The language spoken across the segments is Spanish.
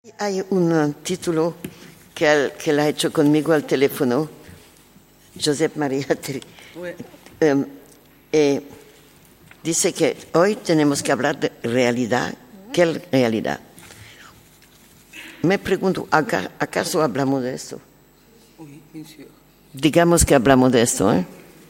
Hay un título que él ha hecho conmigo al teléfono, Josep María, dice que hoy tenemos que hablar de realidad. ¿Qué realidad? Me pregunto, ¿acaso hablamos de esto? Digamos que hablamos de esto, ¿eh?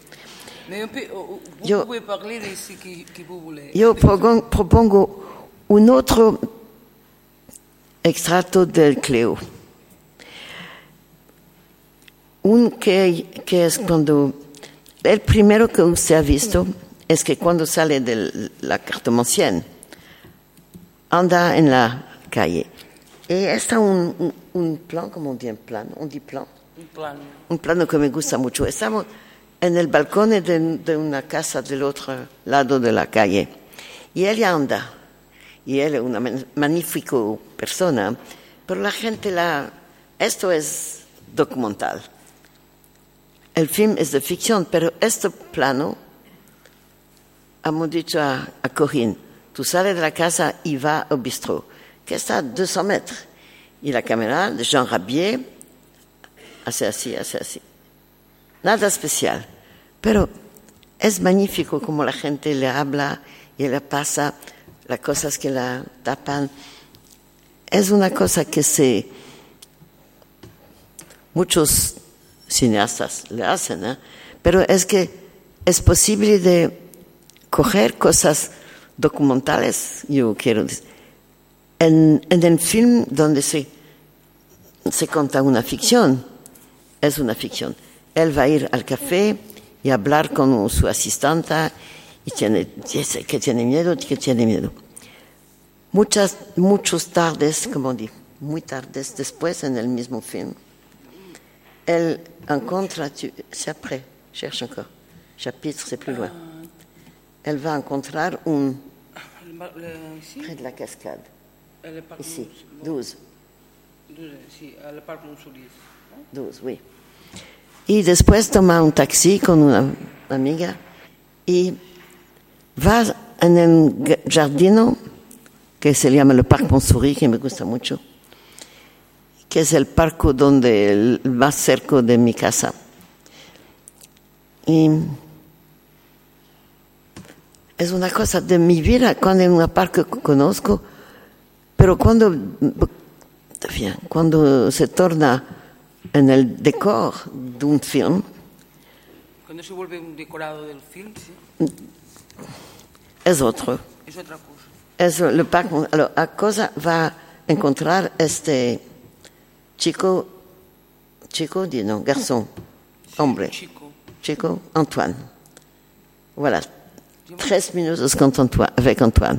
Yo propongo un otro extracto del Cleo. Que es cuando... El primero que usted ha visto es que cuando sale de la Cartomancienne, anda en la calle. Y está un plan, ¿cómo on dit un plan? On dit plan. Un plano que me gusta mucho. Estamos en el balcón de una casa del otro lado de la calle. Y ella anda. Y él es una magnífica persona. Pero la gente esto es documental. El film es de ficción, pero este plano, hemos dicho a Corinne, tú sales de la casa y vas al bistrot, que está a 200 metros. Y la cámara de Jean Rabier hace así. Nada especial, pero es magnífico como la gente le habla y le pasa las cosas que la tapan. Es una cosa que muchos cineastas le hacen, ¿eh? Pero es que es posible de coger cosas documentales, yo quiero decir. En el film donde se cuenta una ficción, es una ficción. Él va a ir al café y hablar con su asistente y dice que tiene miedo. Muchas tardes, como digo, muy tardes después en el mismo film, elle rencontre, c'est après, cherche encore, chapitre, c'est plus loin. Elle va rencontrer près de la cascade, ici, 12. 12, oui. Y después toma un taxi con una amiga y va en el jardino que se llama el Parc Montsouris, que me gusta mucho, que es el parque donde más cerca de mi casa. Y es una cosa de mi vida, cuando en un parque conozco, pero cuando se torna en el decor de un film. Cuando se vuelve un decorado del film, ¿sí? Es otro. Es otra cosa. Es el parque. La cosa va a encontrar este chico, no, garçon, hombre. Chico, Antoine. Voilà. 13 minutos avec Antoine.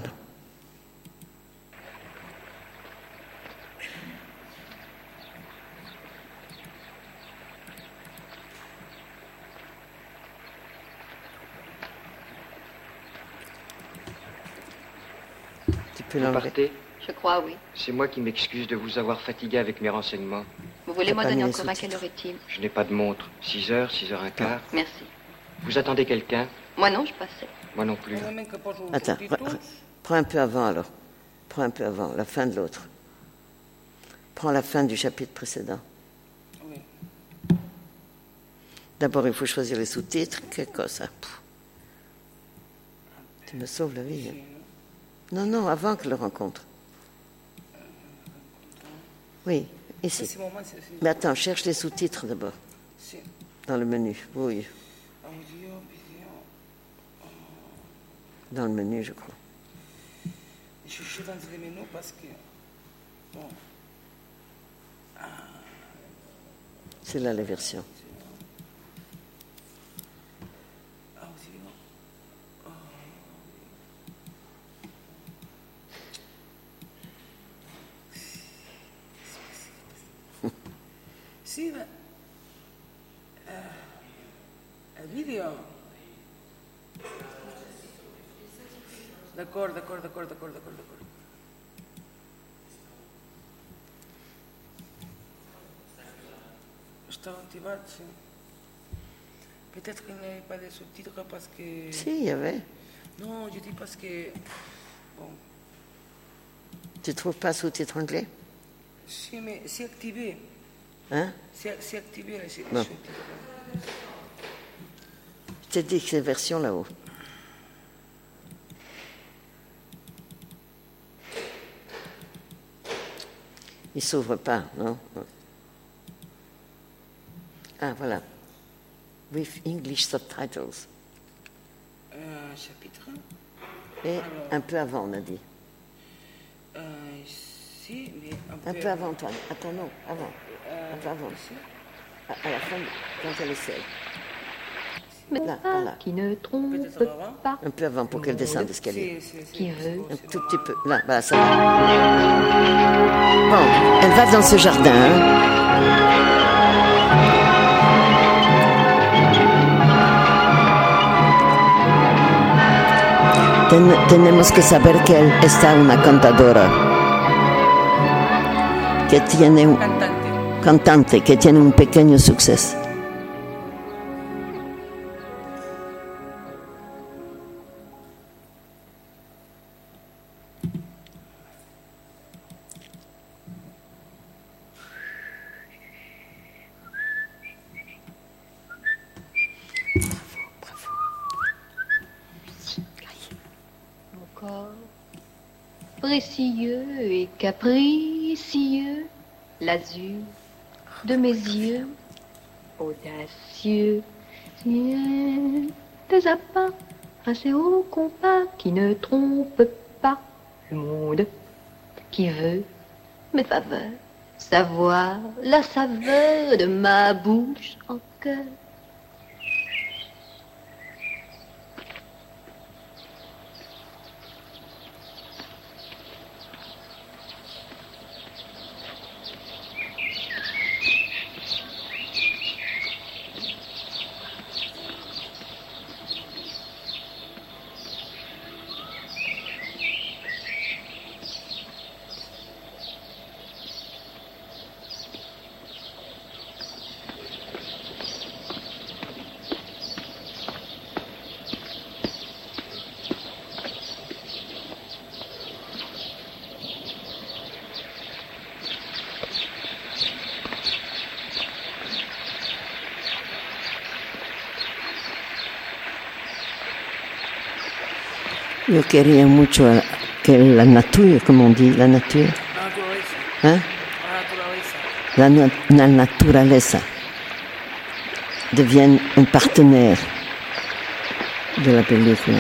Vous partez? Je crois, oui. C'est moi qui m'excuse de vous avoir fatigué avec mes renseignements. Vous voulez m'en donner encore à quelle heure est-il? Je n'ai pas de montre. 6 heures, 6h15. Merci. Vous attendez quelqu'un? Moi non, je passais. Moi non plus. Attends, prends un peu avant alors. Prends un peu avant, la fin de l'autre. Prends la fin du chapitre précédent. Oui. D'abord, il faut choisir les sous-titres. Quelle cosa? Tu me sauves la vie. Hein? Non, avant que le rencontre. Oui, ici. Mais attends, cherche les sous-titres d'abord. Dans le menu, oui. Dans le menu, je crois. Je cherche dans le menu parce que... Bon. C'est là la version. Sì, ma... video. D'accord. Está activé, sí. Peut-être qu'il n'y avait pas de sous-titres parce que... Si, il y avait. Non, je dis parce que... Bon. Tu ne trouves pas sous-titres anglais? Si, mais c'est activé. Hein? C'est activé, là. Non. Je t'ai dit que c'est version là-haut. Il ne s'ouvre pas, non? Ah, voilà. With English subtitles. Chapitre. Et un peu avant, on a dit. Si, mais Un peu avant, Antoine. Attends, non, avant. Un peu avant. À la fin, quand elle essaie. Mais Là, par là. qui ne trompe Peut-être avant. pas, Un peu avant pour qu'elle descende l'escalier. qui veut. Un tout petit peu. Là, voilà, ça va. Bon, elle va dans ce jardin. Hein. Tenemos que saber que él está una cantadora. Que tiene un cantante que tiene un pequeño suceso. Encore précieux et capricieux, l'azur de mes yeux, audacieux, des appâts, assez au compas, qui ne trompe pas le monde, qui veut mes faveurs, savoir la saveur de ma bouche en cœur. Yo quería mucho que la nature, como on dit, la nature, La naturaleza. hein? La naturaleza. La naturaleza devienne un partenaire de la película.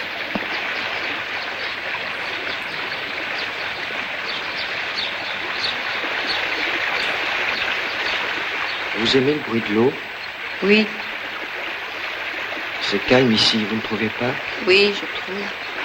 Vous aimez le bruit de l'eau? Oui, C'est calme ici, vous ne trouvez pas? oui, je trouve.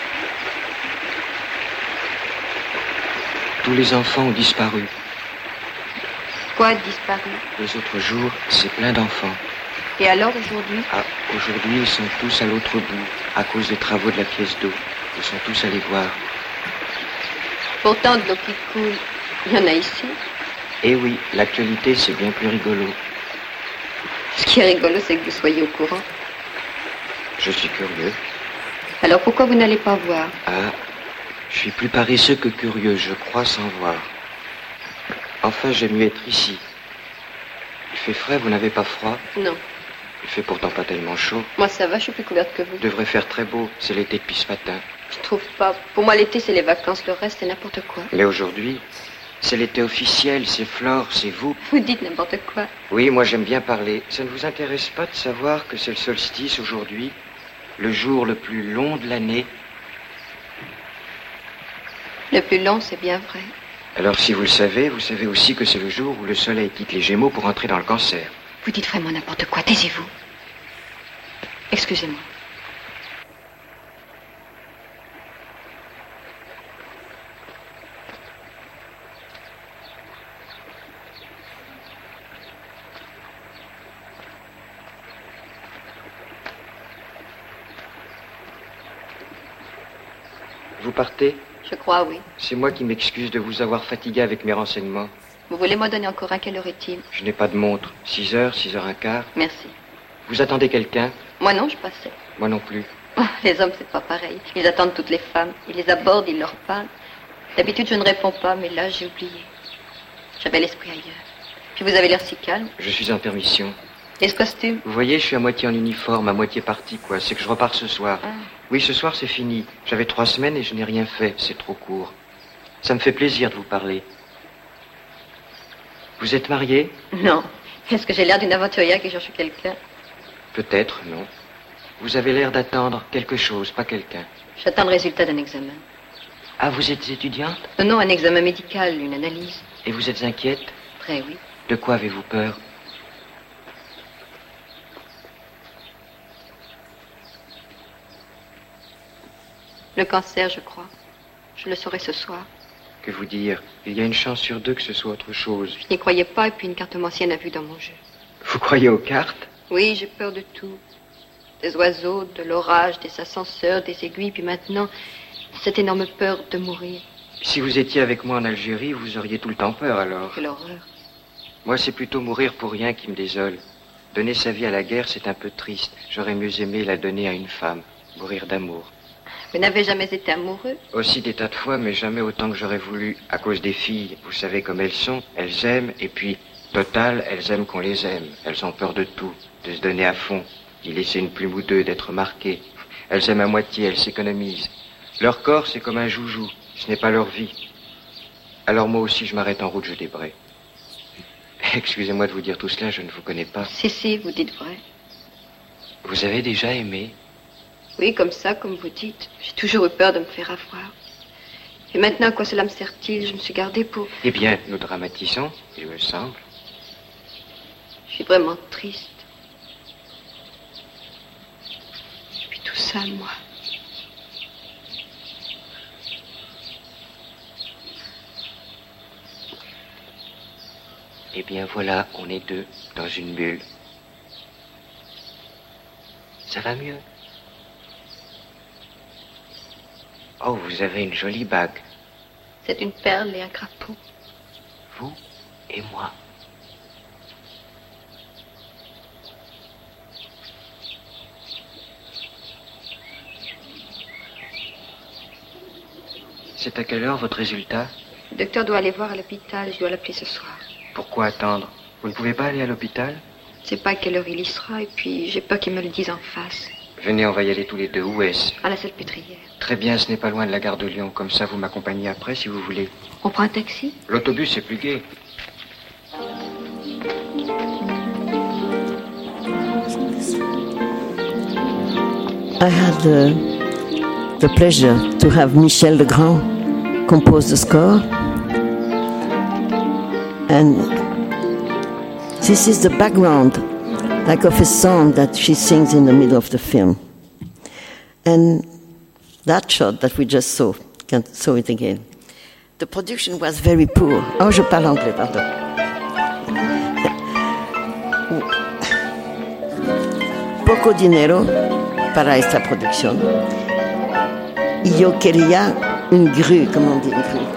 Tous les enfants ont disparu. Quoi a disparu? Les autres jours, c'est plein d'enfants. Et alors aujourd'hui? Ah, aujourd'hui, ils sont tous à l'autre bout, à cause des travaux de la pièce d'eau. Ils sont tous allés voir. Pourtant, de l'eau qui coule, il y en a ici. Eh oui, l'actualité, c'est bien plus rigolo. Ce qui est rigolo, c'est que vous soyez au courant. Je suis curieux. Alors pourquoi vous n'allez pas voir? Ah, je suis plus paresseux que curieux, je crois sans voir. Enfin, j'aime mieux être ici. Il fait frais, vous n'avez pas froid? Non. Il fait pourtant pas tellement chaud. Moi, ça va, je suis plus couverte que vous. Il devrait faire très beau, c'est l'été depuis ce matin. Je trouve pas. Pour moi, l'été, c'est les vacances. Le reste, c'est n'importe quoi. Mais aujourd'hui, c'est l'été officiel, c'est Flore, c'est vous. Vous dites n'importe quoi. Oui, moi j'aime bien parler. Ça ne vous intéresse pas de savoir que c'est le solstice aujourd'hui? Le jour le plus long de l'année? Le plus long, c'est bien vrai. Alors si vous le savez, vous savez aussi que c'est le jour où le soleil quitte les Gémeaux pour entrer dans le Cancer. Vous dites vraiment n'importe quoi. Taisez-vous. Excusez-moi. Vous partez? Je crois, oui. C'est moi qui m'excuse de vous avoir fatigué avec mes renseignements. Vous voulez m'en donner encore un? Quelle heure est-il? Je n'ai pas de montre. 6 heures, 6h15. Merci. Vous attendez quelqu'un? Moi non, je passais. Moi non plus. Oh, les hommes, c'est pas pareil. Ils attendent toutes les femmes. Ils les abordent, ils leur parlent. D'habitude, je ne réponds pas, mais là, j'ai oublié. J'avais l'esprit ailleurs. Puis vous avez l'air si calme. Je suis en permission. Et ce costume? Vous voyez, je suis à moitié en uniforme, à moitié parti, quoi. C'est que je repars ce soir. Ah. Oui, ce soir, c'est fini. J'avais 3 semaines et je n'ai rien fait. C'est trop court. Ça me fait plaisir de vous parler. Vous êtes marié? Non. Est-ce que j'ai l'air d'une aventurière qui cherche quelqu'un? Peut-être, non. Vous avez l'air d'attendre quelque chose, pas quelqu'un. J'attends le résultat d'un examen. Ah, vous êtes étudiante? Non, un examen médical, une analyse. Et vous êtes inquiète? Très oui. De quoi avez-vous peur? Le cancer, je crois. Je le saurai ce soir. Que vous dire? Il y a une chance sur 2 que ce soit autre chose. Je n'y croyais pas et puis une cartomancienne a vu dans mon jeu. Vous croyez aux cartes? Oui, j'ai peur de tout. Des oiseaux, de l'orage, des ascenseurs, des aiguilles, puis maintenant, cette énorme peur de mourir. Si vous étiez avec moi en Algérie, vous auriez tout le temps peur alors. Quelle horreur. Moi, c'est plutôt mourir pour rien qui me désole. Donner sa vie à la guerre, c'est un peu triste. J'aurais mieux aimé la donner à une femme. Mourir d'amour. Vous n'avez jamais été amoureux? Aussi des tas de fois, mais jamais autant que j'aurais voulu. À cause des filles, vous savez comme elles sont. Elles aiment, et puis, total, elles aiment qu'on les aime. Elles ont peur de tout, de se donner à fond, d'y laisser une plume ou deux, d'être marquées. Elles aiment à moitié, elles s'économisent. Leur corps, c'est comme un joujou. Ce n'est pas leur vie. Alors moi aussi, je m'arrête en route, je débraye. Excusez-moi de vous dire tout cela, je ne vous connais pas. Si, vous dites vrai. Vous avez déjà aimé? Oui, comme ça, comme vous dites. J'ai toujours eu peur de me faire avoir. Et maintenant, à quoi cela me sert-il? Je me suis gardée pour... Eh bien, nous dramatisons, il me semble. Je suis vraiment triste. Et puis tout ça, moi. Eh bien, voilà, on est 2 dans une bulle. Ça va mieux? Oh, vous avez une jolie bague. C'est une perle et un crapaud. Vous et moi. C'est à quelle heure votre résultat? Le docteur doit aller voir à l'hôpital. Je dois l'appeler ce soir. Pourquoi attendre? Vous ne pouvez pas aller à l'hôpital? Je ne sais pas à quelle heure il y sera et puis j'ai peur qu'il me le dise en face. Venez, on va y aller tous les 2. Où est-ce? À la Salpêtrière. Très bien, ce n'est pas loin de la gare de Lyon. Comme ça, vous m'accompagnez après si vous voulez. On prend un taxi? L'autobus, c'est plus gai. I had the pleasure to have Michel Legrand compose the score. And this is the background, like of a song that she sings in the middle of the film. And that shot that we just saw, can saw it again. The production was very poor. Oh, je parle anglais, pardon. Poco dinero para esta producción. Y yo quería une grue, como on dit, une grue.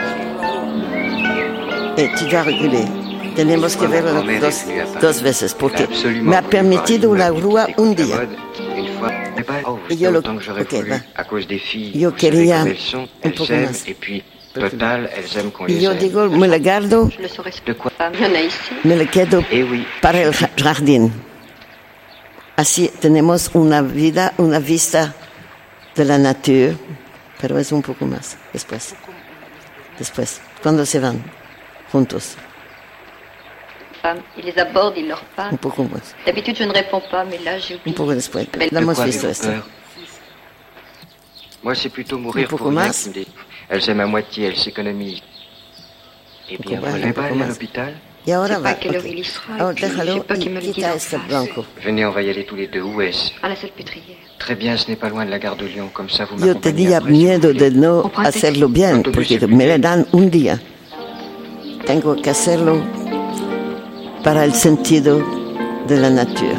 Et tu dois reculer. Tenemos que verlo dos veces, porque me ha permitido la grúa un día. Y yo lo yo quería un poco más. Total, elles aiment qu'on les y yo aime. digo, me la guardo, Je le saurai ce De quoi? Il y en a ici. me la quedo Eh oui. para el jardín. Así tenemos una vista de la nature, pero es un poco más después, cuando se van juntos, Femmes, ils les abordent, ils leur un parlent. poco más, D'habitude, je ne réponds pas, mais là, j'ai un oublié. poco después. Belle- La De hemos quoi visto avez-vous esto. peur? Moi, c'est plutôt mourir Un poco pour rien más. qui me dé- Elles aiment à moitié, elles s'économisent. Eh poco bien, más, vous un n'allez pas poco aller à más. l'hôpital? Y ahora Je sais pas va, à quelle heure ok. il y sera, Ahora et puis déjalo j'ai peur qu'il me y le dise quita en este face. blanco. Venez, on va y aller tous les 2. Où est-ce? À la Salpêtrière. Très bien, ce n'est pas loin de la gare de Lyon. Comme ça, vous Yo m'accompagnez tenía après, si vous miedo voulez. de no Comprate. hacerlo bien, Autobús porque es me la dan un día. Tengo que hacerlo para el sentido de la nature.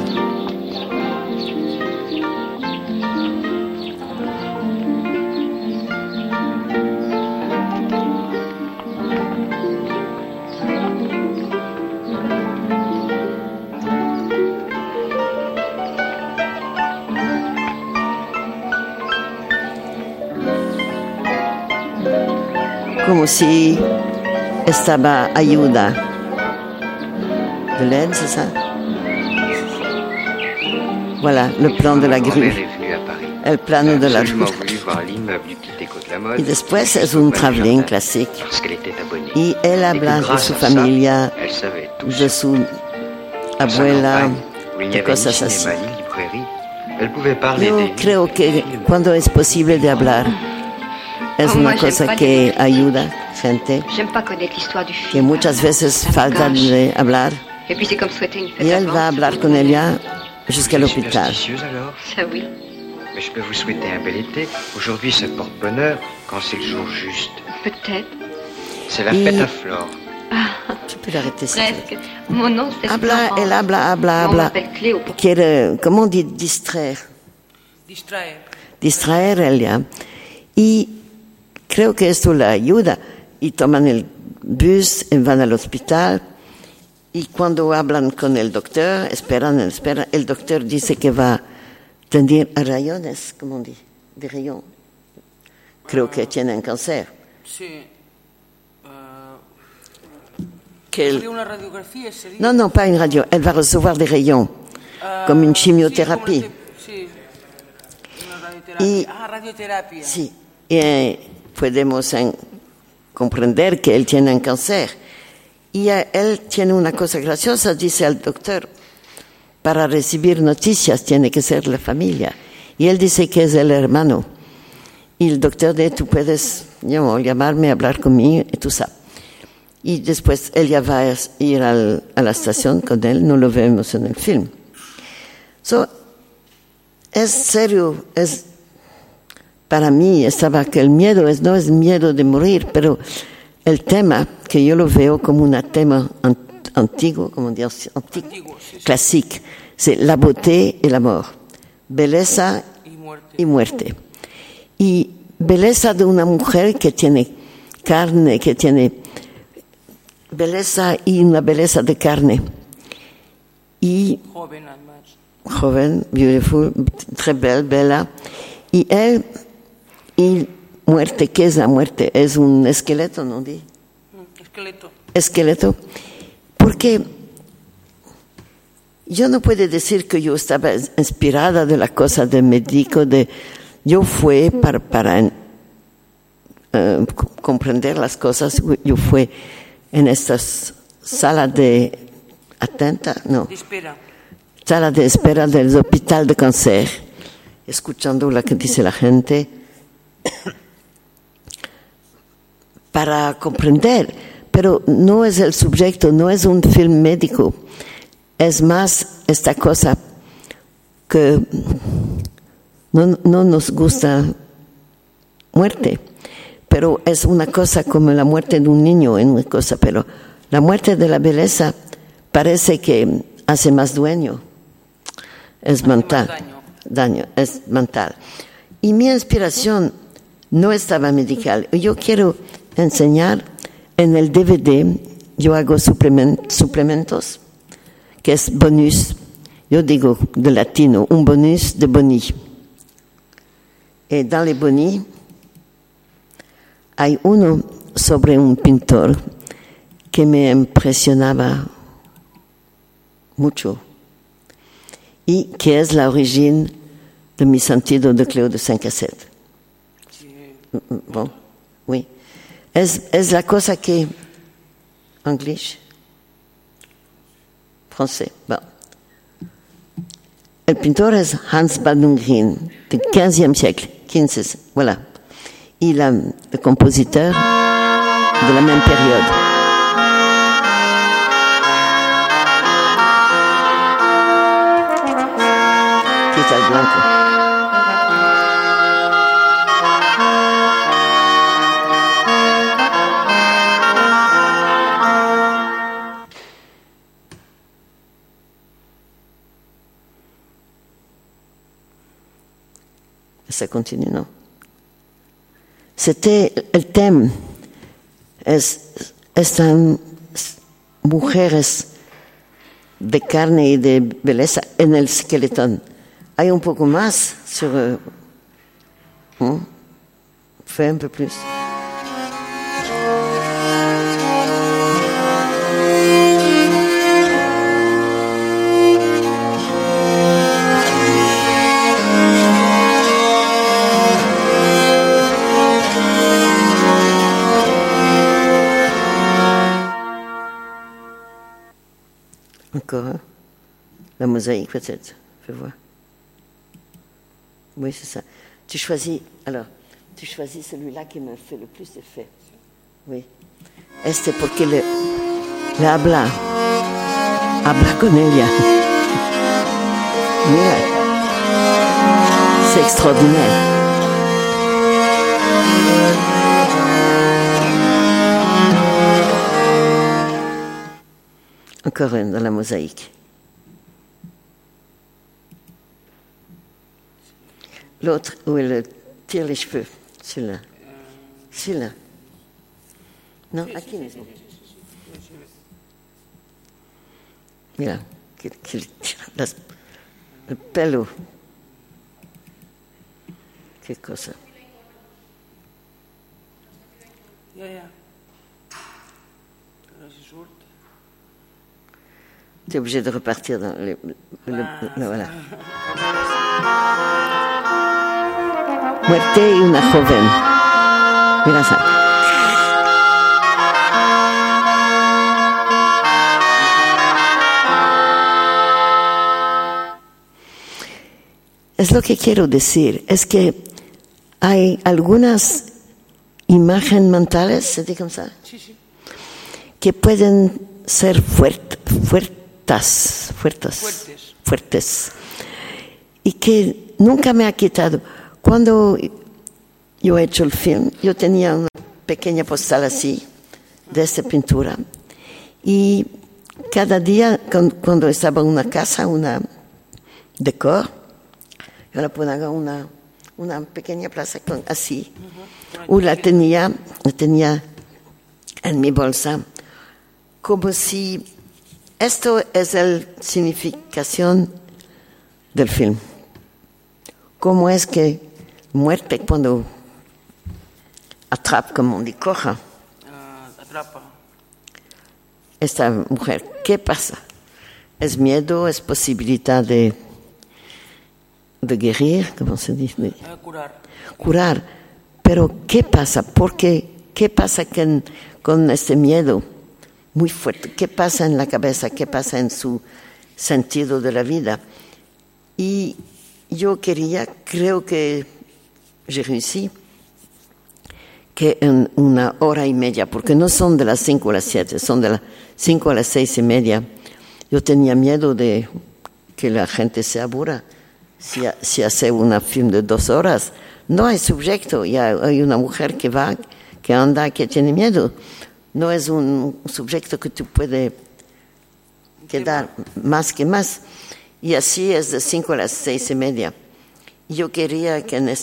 Como si estaba ayuda de l'aide, c'est ça? Voilà, le plan de la grue. El plano de la grue. Y después es un travelling classique. Y él habla de su familia, de su abuela, de cosas así. Yo creo que cuando es posible de hablar, es una cosa que ayuda gente, que muchas veces falta de hablar. Y él va a hablar con ella jusqu'à l'hôpital. Mais je peux vous souhaiter un bel été. Aujourd'hui, ça porte bonheur quand c'est le jour juste. Peut-être. C'est la fête à Flore. Tu peux l'arrêter, Presque. Mon nom, c'est habla, Florence. él habla. On m'appelle Cléo. Quiere, ¿cómo on dit distraer? Distraer. Distraer ella. Y creo que esto la ayuda. Y toman el bus y van al hospital. Y cuando hablan con el doctor, esperan. El doctor dice que va a tener rayones, ¿cómo on dit? De rayón. Creo que tienen cáncer. Sí. Que Una radiografía sería. non, pas une radio. Elle va recevoir des rayons, comme une chimiothérapie. Sí. Una radioterapia. Y- Radioterapia. Sí, y podemos comprender que él tiene un cáncer. Y él tiene una cosa graciosa, dice al doctor, para recibir noticias tiene que ser la familia. Y él dice que es el hermano. Y el doctor dice, tú puedes llamarme, hablar conmigo y tú sabes. Y después ella va a ir a la estación con él, no lo vemos en el film. Es serio, para mí estaba que el miedo no es miedo de morir, pero el tema, que yo lo veo como un tema antiguo, como dire, Antiguo, sí. classique, c'est la beauté et la mort, belleza y muerte. Y belleza de una mujer que tiene carne, que tiene belleza y una belleza de carne. Y Joven, además. joven, beautiful, très bella. Y él, y muerte, ¿qué es la muerte? Es un esqueleto, ¿no? Esqueleto. Esqueleto. Porque yo no puedo decir que yo estaba inspirada de la cosa de médico, yo fui para comprender las cosas, yo fui en estas salas de sala de espera del hospital de cáncer, escuchando lo que dice la gente, para comprender, pero no es el sujeto, no es un film médico, es más esta cosa que no nos gusta muerte, pero es una cosa como la muerte de un niño, es una cosa, pero la muerte de la belleza parece que hace más dueño, es mental, es mental. Y mi inspiración no estaba medical. Yo quiero enseñar en el DVD, yo hago suplementos, que es bonus, yo digo de latino, un bonus de boni. Y dans les boni, hay uno sobre un pintor que me impresionaba mucho y que es la origen de mi sentido de Cléo de Saint-Cassette. Bon, oui. Es la cosa que... Anglais? Français. Bon. El pintor es Hans Baldungrin, del 15e siècle. 15, voilà. Y le compositeur de la même période. Quita el blanco. Ça continue, non? C'était el tema. Están mujeres de carne y de belleza en el esqueletón. Hay un poco más sur... Fais un peu plus. Encore un. La mosaïque, peut-être. Fais voir. Oui, c'est ça. Tu choisis celui-là qui me fait le plus d'effet. Oui. Este porque le habla con ella. Mira. C'est extraordinaire. Encore un dans la mosaïque. L'autre où elle tire les cheveux. Celui-là. Celui-là. Non, aquí mismo. Mira, que tira el pelo. Qué cosa. Ya. Pero si surt. Tu es obligé de repartir dans voilà. Muerte y una joven. Mira ça. Es lo que quiero decir, es que hay algunas imágenes mentales, ¿se dice como ça? Sí. Que pueden ser fuertes y que nunca me ha quitado. Cuando yo he hecho el film, yo tenía una pequeña postal así, de esta pintura, y cada día cuando estaba en una casa, una decor, yo la ponía en una pequeña plaza así, o la tenía en mi bolsa, como si esto es la significación del film. ¿Cómo es que muerte cuando atrapa, como dice, coja Atrapa. esta mujer? ¿Qué pasa? ¿Es miedo? ¿Es posibilidad de guérir? ¿Cómo se dice? Curar. Pero ¿qué pasa? ¿Qué pasa con este miedo muy fuerte? ¿Qué pasa en la cabeza? ¿Qué pasa en su sentido de la vida? Y yo creo que j'ai réussi, que en 1 hora y media, porque no son de las 5 a las 7, son de las 5 a las 6:30. Yo tenía miedo de que la gente se aburra si hace un film de 2 horas. No hay sujeto, hay una mujer que anda, que tiene miedo. No es un sujeto que tú puedes quedar más que más. Y así es de 5 a las 6:30. Yo quería que en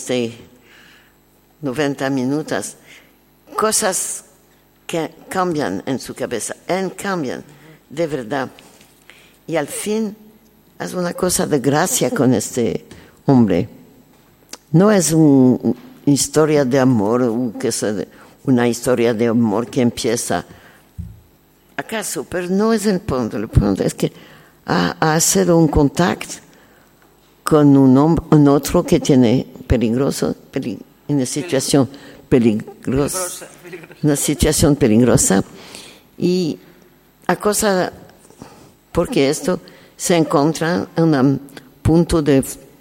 90 minutos cosas que cambian en su cabeza, cambian de verdad. Y al fin es una cosa de gracia con este hombre. No es una historia de amor, una historia de amor que empieza acaso, pero no es el punto. El punto es que ha sido un contacto con un otro que tiene una situación peligrosa. Una situación peligrosa. Y a cosa, porque esto se encuentra en un punto de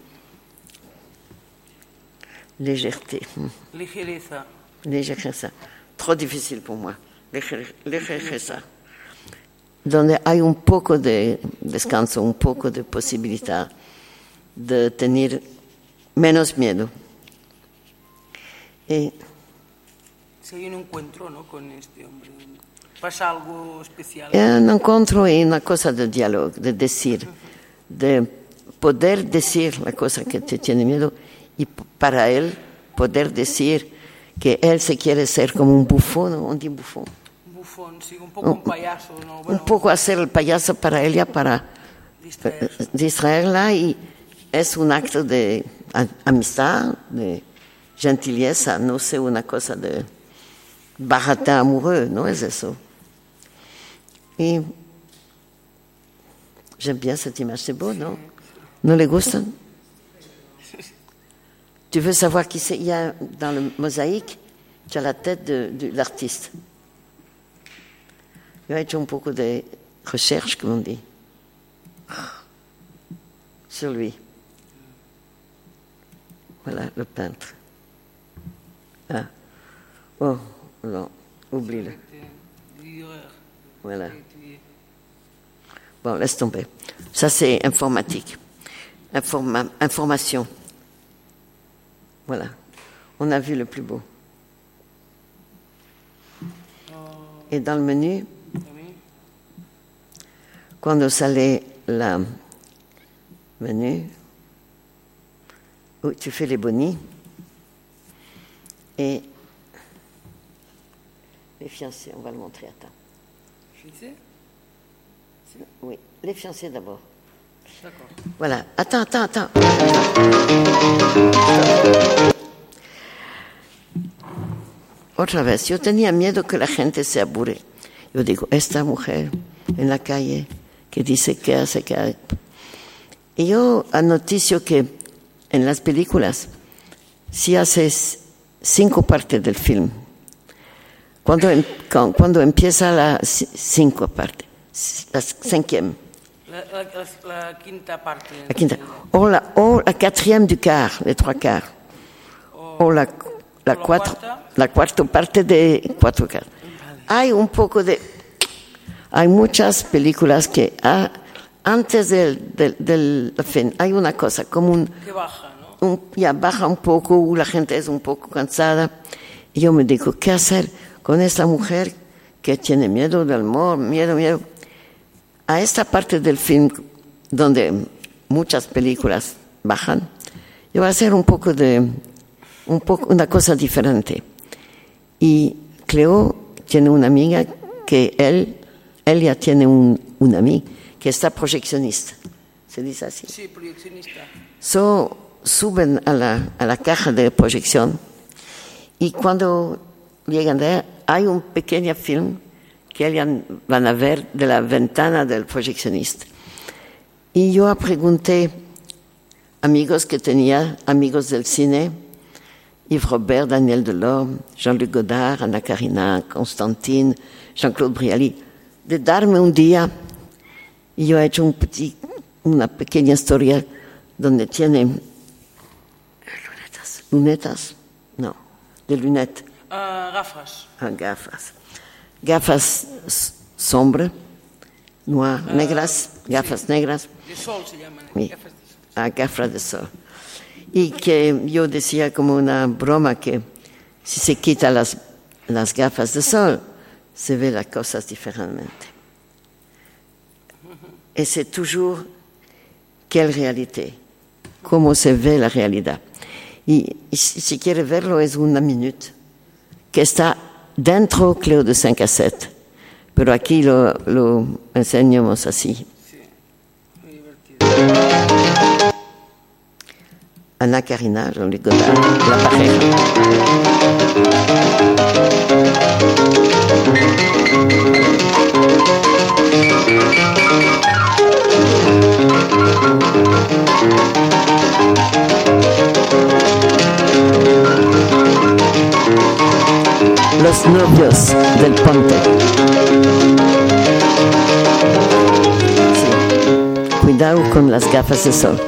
ligereza. Trop difícil para moi. Ligereza. Donde hay un poco de descanso, un poco de posibilidad de tener menos miedo. Si hay un encuentro, ¿no?, con este hombre, pasa algo especial. Un encuentro y una cosa de diálogo, de decir, de poder decir la cosa que te tiene miedo y para él poder decir que él se quiere ser como un bufón, ¿no? Un bufón. Sí, un poco un payaso, ¿no? Bueno, un poco hacer el payaso para ella, para distraerla, y es un acto de amistad, de gentileza, no sé, una cosa de baratin amoureux, no es eso. Y j'aime bien cette image, c'est beau, ¿no? ¿No le gustan? Tu veux savoir qui c'est? Il y a dans le mosaïque, tu as la tête de l'artiste. Yo he hecho un poco de recherche, como on dit. sur lui. Voilà, le peintre. Ah. Oh, non, oublie-le. Voilà. Bon, laisse tomber. Ça, c'est informatique. Information. Voilà. On a vu le plus beau. Et dans le menu, quand sale la menu, où tu fais les bonis et les fiancés, on va le montrer, attends. Fiancés? Oui, les fiancés d'abord. D'accord. Voilà, attends. Otra vez, yo tenía miedo que la gente se aburre. Yo digo, esta mujer en la calle que dice que hace. Y yo anoticio que en las películas, si haces 5 partes del film, cuando empieza la 5 parte, la 5e, La quinta parte. la quinta, o la 4e du quart, les 3 quarts, o la cuarta parte de 4 quarts. Hay muchas películas que antes del fin hay una cosa como Que baja, ¿no? ya baja un poco, la gente es un poco cansada. Y yo me digo, ¿qué hacer con esta mujer que tiene miedo del amor, miedo? A esta parte del film donde muchas películas bajan, yo voy a hacer una cosa diferente. Y Cleo tiene una amiga que ella tiene un amigo que está proyeccionista. ¿Se dice así? Sí, proyeccionista. Suben a la caja de proyección y cuando llegan de ahí, hay un pequeño film que ellas van a ver de la ventana del proyeccionista. Y yo pregunté amigos que tenía, amigos del cine, Yves Robert, Daniel Delorme, Jean-Luc Godard, Anna Karina, Constantine, Jean-Claude Brialy, de darme un día. Y yo he hecho una pequeña historia donde tiene lunetas, no, de lunettes. Gafas. Gafas sombra, negras, gafas negras. De sol se llaman. Sí. Gafas de sol. Gafas de sol. Y que yo decía como una broma que si se quita las gafas de sol, se ve las cosas diferentemente. Et c'est toujours quelle réalité, cómo se ve la realidad. Y si quiere verlo es 1 minute, que está dentro, Cleo, de 5 a 7. Pero aquí lo enseñamos así. Sí, muy divertido. Anna Karina, Jean-Luc Godard, la pareja. Los novios del Ponte. Sí. Cuidado con las gafas de sol.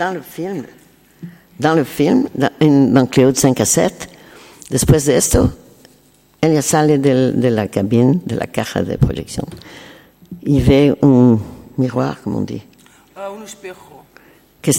dans le film, dans Cléo de 5 a 7, después de esto, ella sale de la cabine, de la caja de proyección, y ve un miroir, como on dit, Un espejo. que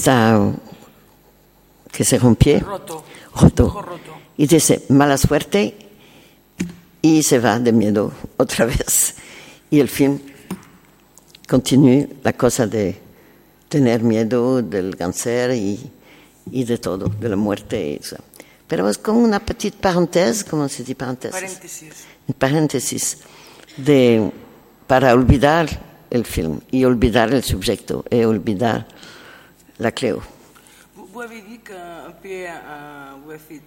se rompió, Roto. roto. Y dice, mala suerte, y se va de miedo otra vez. Y el film continúa la cosa de tener miedo del cáncer y de todo, de la muerte. Y eso. Pero es como una petite parénthèse, ¿cómo se dice paréntesis? Un paréntesis para olvidar el film y olvidar el sujeto y olvidar la Cléo. Vous avez dit qu'un peu, vous avez fait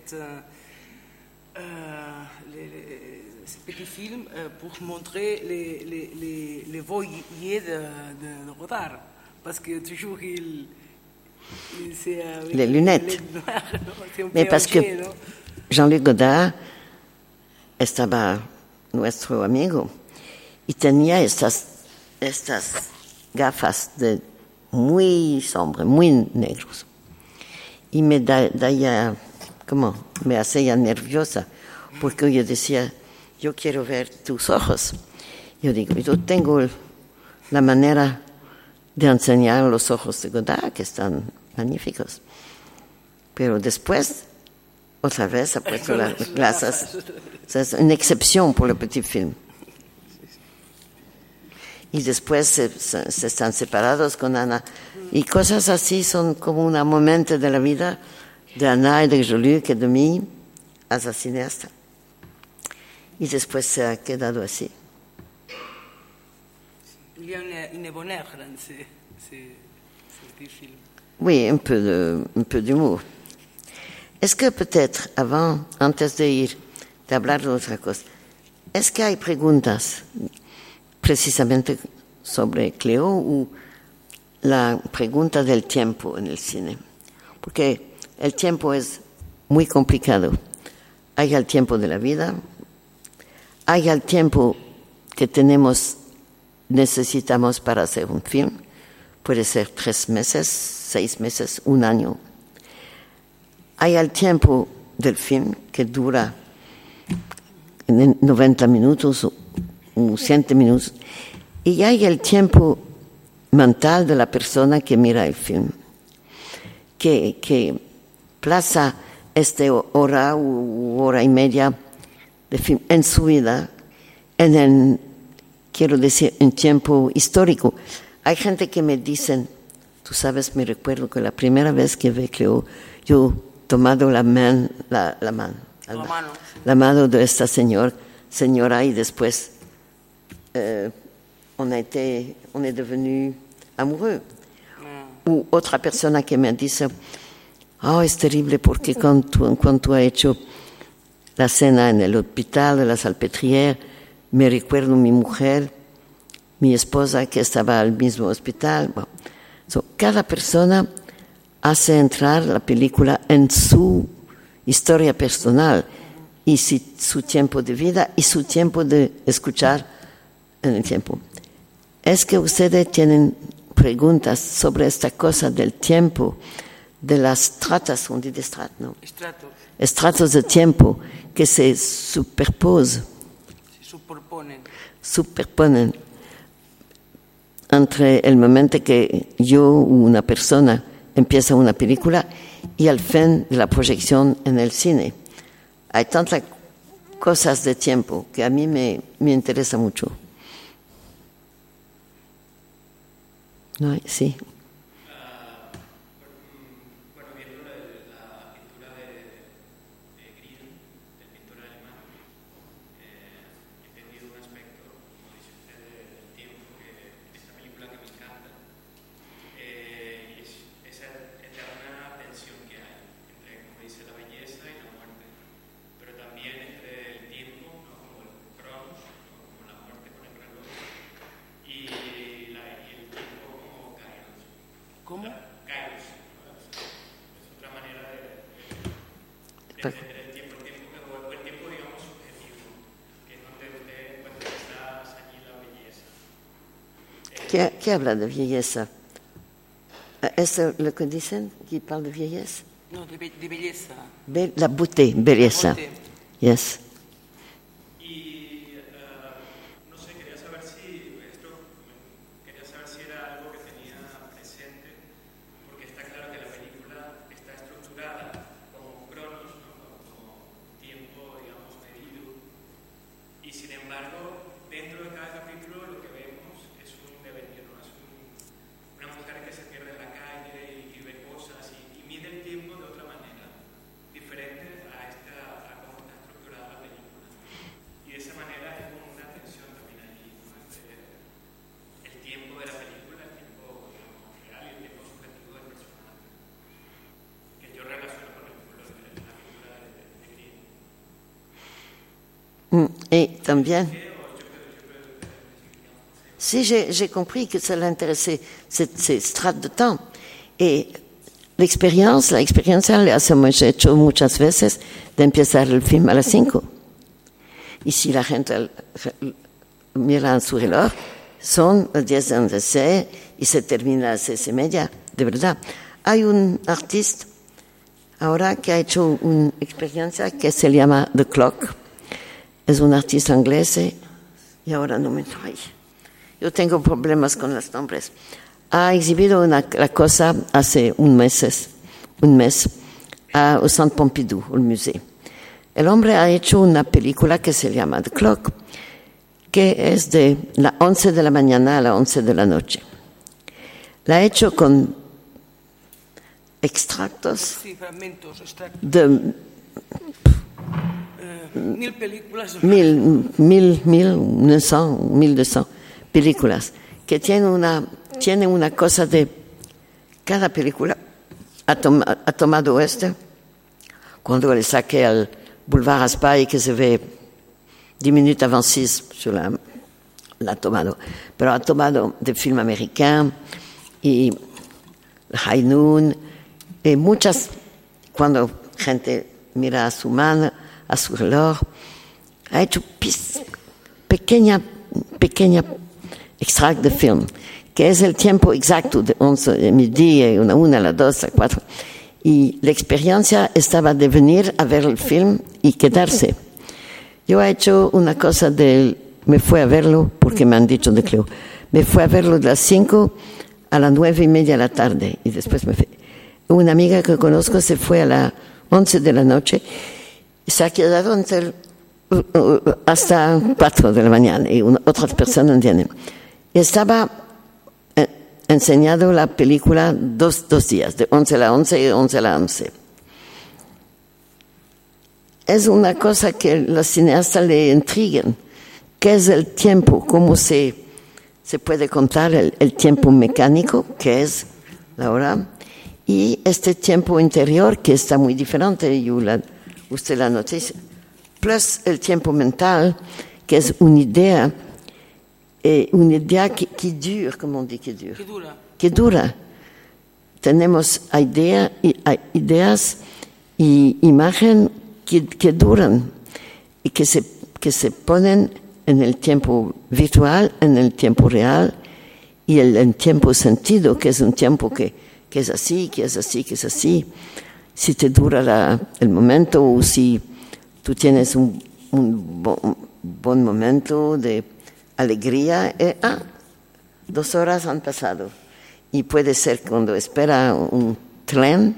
ce petit film pour montrer les voiliers de Godard. Parce que toujours c'est les lunettes. ¿No? Mais parce que ¿no? Jean-Luc Godard estaba nuestro amigo y tenía estas gafas muy sombras, muy negros. Y me me hacía nerviosa, porque yo decía, yo quiero ver tus ojos. Yo digo, yo tengo la manera de enseñar los ojos de Godard, que están magníficos. Pero después, otra vez ha puesto las glasas. O sea, es una excepción por el petit film. Y después se están separados con Ana. Y cosas así son como un momento de la vida de Ana y de Jean-Luc y de mí, a la cineasta. Y después se ha quedado así. Il y a une bonne air dans ce petit film. Oui, un peu d'humour. Est-ce que peut-être, antes de hablar de otra cosa, es que hay preguntas precisamente sobre Cléo o la pregunta del tiempo en el cine? Porque el tiempo es muy complicado. Hay el tiempo de la vida, hay el tiempo que necesitamos para hacer un film. Puede ser 3 meses, 6 meses, 1 año. Hay el tiempo del film que dura 90 minutos o 100 minutos. Y hay el tiempo mental de la persona que mira el film, que plaza hora u hora y media de film en su vida, quiero decir, en tiempo histórico. Hay gente que me dicen, tú sabes, me recuerdo que la primera vez que vi Cléo, yo tomado la mano de esta señora y después on est devenu amoureux. O otra persona que me dice, es terrible porque cuando tú has hecho la cena en el hospital de la Salpêtrière, me recuerdo mi mujer, mi esposa que estaba al mismo hospital. Bueno, cada persona hace entrar la película en su historia personal y su tiempo de vida y su tiempo de escuchar en el tiempo. Es que ustedes tienen preguntas sobre esta cosa del tiempo, de las stratas, on dit des strates, ¿no? Estratos de tiempo que se superponen entre el momento que yo o una persona empieza una película y al fin de la proyección en el cine. Hay tantas cosas de tiempo que a mí me interesa mucho. No, sí. Bueno, viendo la pintura de Grimm, del pintor alemán, he entendido un aspecto, como dice usted, del tiempo, que esta película que me encanta, y es esa eterna tensión que hay entre, como dice, la belleza y la muerte, pero también entre el tiempo, ¿no? Como el cronos, ¿no? Como la muerte con el reloj, y el tiempo como kairos. ¿Cómo? Kairos. Es otra manera de entender el tiempo, o el tiempo, digamos, subjetivo, que es donde usted encuentra que está allí la belleza. ¿Qué habla de belleza? ¿Es lo que dicen? ¿Qui parle de vieillesse? No, de belleza. La beauté, belleza. beauté. Yes. Y no sé, quería saber si era algo que tenía presente, porque está claro que la película está estructurada como cronos, ¿no? Como tiempo, digamos, medido, y sin embargo, dentro de cada capítulo lo que vemos es un devenir, ¿no? Es una mujer que se pierde en la calle y ve cosas y mide el tiempo de otra manera, diferente a cómo está estructurada la película. Y de esa manera hay como una tensión también allí, ¿no? Entre el tiempo de la película, el tiempo, digamos, real y el tiempo subjetivo del personaje, que yo relaciono con la figura de Green. Et también. Si, j'ai compris que ça l'intéressait, ces strates de temps. Y la experiencia le hemos hecho muchas veces de empezar el film a las 5. Y si la gente mira su reloj, son las 10:11 y se termina a las 6:30. De verdad. Hay un artista ahora que ha hecho una experiencia que se llama The Clock. Es un artista inglés y ahora no me trae. Yo tengo problemas con los nombres. Ha exhibido la cosa hace un mes au Centre Pompidou, al museo. El hombre ha hecho una película que se llama The Clock, que es de las 11 de la mañana a las 11 de la noche. La ha hecho con extractos Sí, fragmentos, extractos. de 1000 películas. 1200 películas, que tiene una cosa de cada película ha tomado cuando le saqué al Boulevard Raspail, que se ve 10 minutes avant 6 la ha tomado, pero ha tomado de film americano y High Noon y muchas, cuando gente mira a su mano, a su reloj, ha hecho pequeña extracto de film, que es el tiempo exacto de 11 de midi, a la 1, a las 2, a las 4. Y la experiencia estaba de venir a ver el film y quedarse. Yo he hecho una cosa me fui a verlo, porque me han dicho de Cleo, me fui a verlo de las 5 a las 9:30 de la tarde, y después me fui. Una amiga que conozco se fue a las 11 de la noche y se ha quedado hasta 4 de la mañana, y otras personas vienen. Estaba enseñado la película dos días, de 11 a la 11 y de 11 a la 11. Es una cosa que los cineastas le intrigan. ¿Qué es el tiempo? ¿Cómo se puede contar el tiempo mecánico, que es la hora? Y este tiempo interior, que está muy diferente, usted la noticia. Plus el tiempo mental, que es una idea que dura, ¿cómo se dice? Que dura. Tenemos ideas y imágenes que duran y que se ponen en el tiempo virtual, en el tiempo real y el tiempo sentido, que es un tiempo que es así, que es así, que es así. Si te dura el momento o si tú tienes un buen momento de alegría, 2 horas han pasado. Y puede ser cuando espera un tren,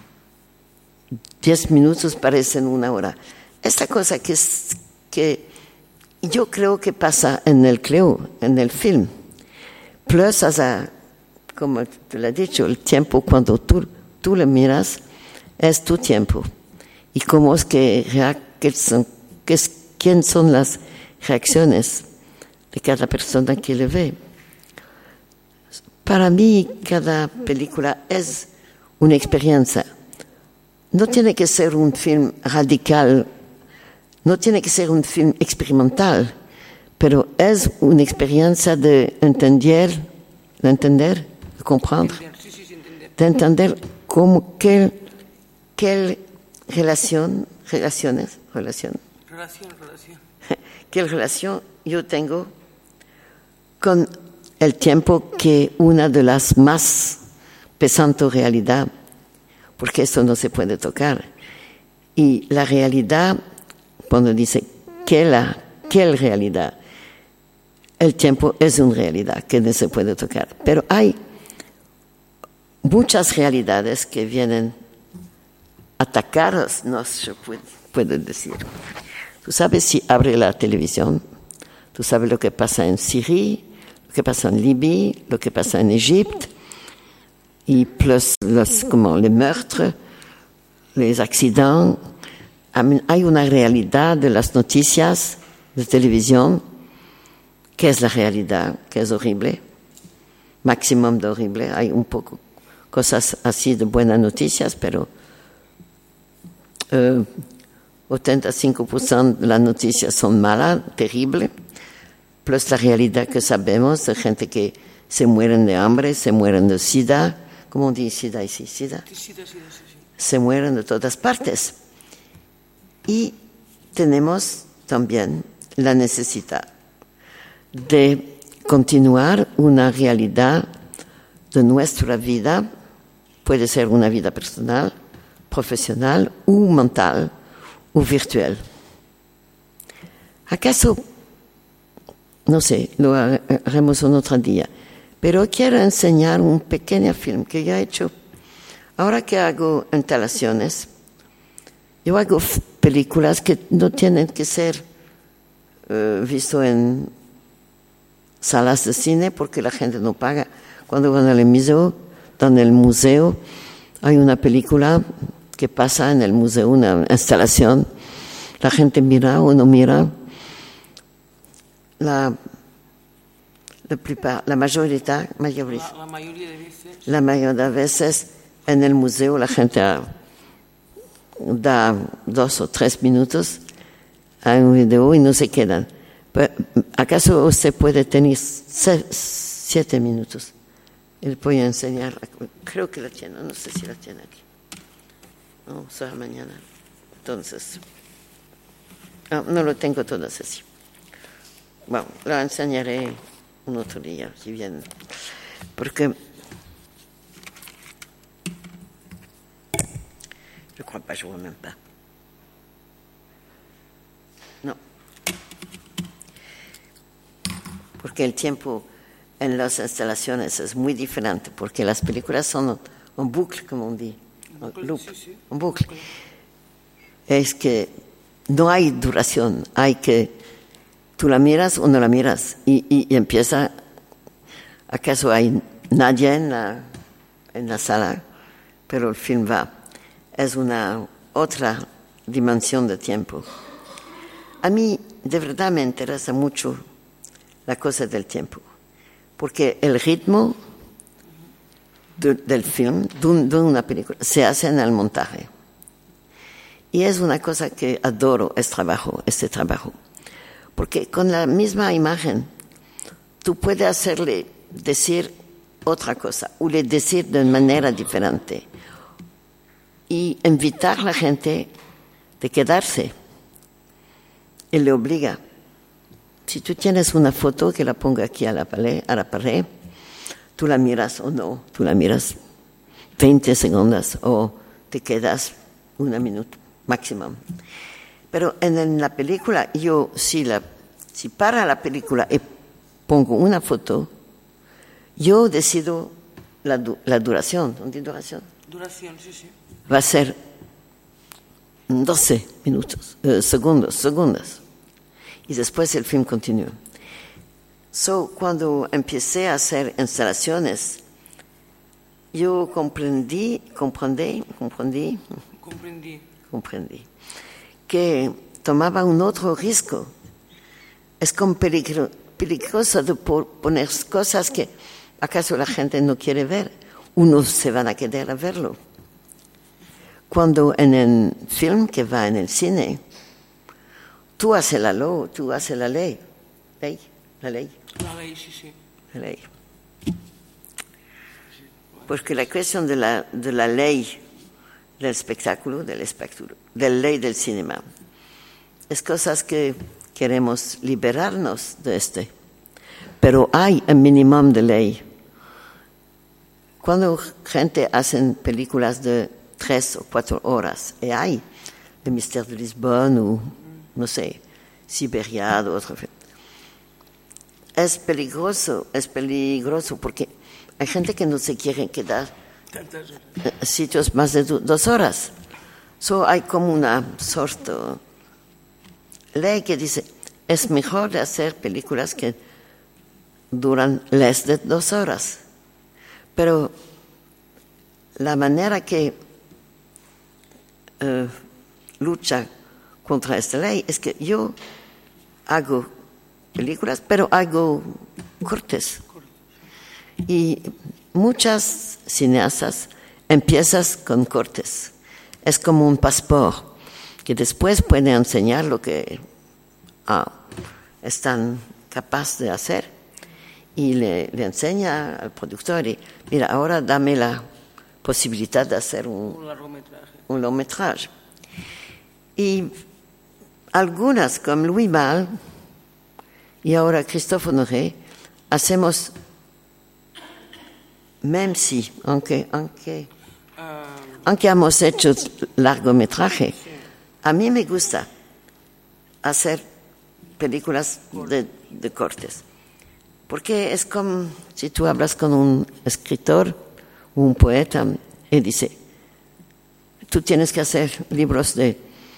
10 minutos parecen 1 hora. Esta cosa que yo creo que pasa en el film. Plus, como te lo he dicho, el tiempo cuando tú le miras es tu tiempo. Y cómo es quién son las reacciones de cada persona que le ve. Para mí, cada película es una experiencia. No tiene que ser un film radical, no tiene que ser un film experimental, pero es una experiencia de entender, de comprender, de entender cómo qué relación qué relación yo tengo con el tiempo, que una de las más pesando realidad, porque esto no se puede tocar. Y la realidad, cuando dice ¿qué realidad? El tiempo es una realidad que no se puede tocar. Pero hay muchas realidades que vienen a atacarnos, no se puede decir. Tú sabes, si abre la televisión, tú sabes lo que pasa en Siria, lo que pasa en Libia, lo que pasa en Egipto, y plus les meurtres, les accidents. Hay una realidad de las noticias de televisión que es la realidad, que es horrible, máximo de horrible. Hay un poco cosas así de buenas noticias, pero 85% de las noticias son malas, terribles, plus la realidad que sabemos de gente que se mueren de hambre, se mueren de sida, ¿cómo dice sida ici? ¿Sida? Sí. Se mueren de todas partes. Y tenemos también la necesidad de continuar una realidad de nuestra vida, puede ser una vida personal, profesional o mental o virtual. ¿Acaso, no sé, lo haremos un otro día, pero quiero enseñar un pequeño film que yo he hecho. Ahora que hago instalaciones, yo hago películas que no tienen que ser visto en salas de cine porque la gente no paga. Cuando van al museo, hay una película que pasa en el museo, una instalación. La gente mira o no mira. La mayoría de veces en el museo la gente da 2 o 3 minutos a un video y no se quedan. Pero, ¿acaso usted puede tener 7 minutos? Le voy a enseñar, creo que la tiene, no sé si la tiene aquí. No, será mañana. Entonces, no lo tengo todo así. Bueno, lo enseñaré un otro día, si bien, porque je crois pas, je vois même pas. No. Porque el tiempo en las instalaciones es muy diferente, porque las películas son en bucle, como on dit, en bucle. Es que no hay duración, hay que tú la miras o no la miras y empieza. ¿Acaso hay nadie en la sala? Pero el film va. Es una otra dimensión de tiempo. A mí de verdad me interesa mucho la cosa del tiempo, porque el ritmo del film, de una película, se hace en el montaje. Y es una cosa que adoro, este trabajo. Porque con la misma imagen, tú puedes hacerle decir otra cosa, o le decir de manera diferente. Y invitar a la gente de quedarse. Y le obliga. Si tú tienes una foto que la ponga aquí a la pared, tú la miras o no, tú la miras 20 segundos o te quedas 1 minuto máximo. Pero en la película, yo si para la película y pongo una foto, yo decido la duración. ¿Dónde duración? Duración, sí. Va a ser 12 minutos, segundos. Y después el film continúa. Cuando empecé a hacer instalaciones, yo comprendí que tomaba un otro riesgo. Es como peligroso de poner cosas que acaso la gente no quiere ver. Unos se van a quedar a verlo. Cuando en el film que va en el cine, tú haces la ley. La ley, sí. La ley. Porque la cuestión de la ley del espectáculo, de la ley del cinema, es cosas que queremos liberarnos de Pero hay un mínimo de ley. cuando gente hace películas de 3 o 4 horas, y hay El Mystère de Lisbonne o, no sé, Siberia o otro. Es peligroso porque hay gente que no se quiere quedar sitios más de 2 horas. So hay como una sorta ley que dice, es mejor de hacer películas que duran less de 2 horas. Pero la manera que lucha contra esta ley es que yo hago películas, pero hago cortes. Y muchas cineastas empiezan con cortes. Es como un pasaporte que después pueden enseñar lo que están capaces de hacer. Y le enseña al productor, y, mira, ahora dame la posibilidad de hacer un largometraje. Y algunas, como Louis Malle y ahora Christophe Honoré, hacemos, même si, aunque hemos hecho largometraje, a mí me gusta hacer películas de cortes. Porque es como si tú hablas con un escritor o un poeta y dice, tú tienes que hacer libros de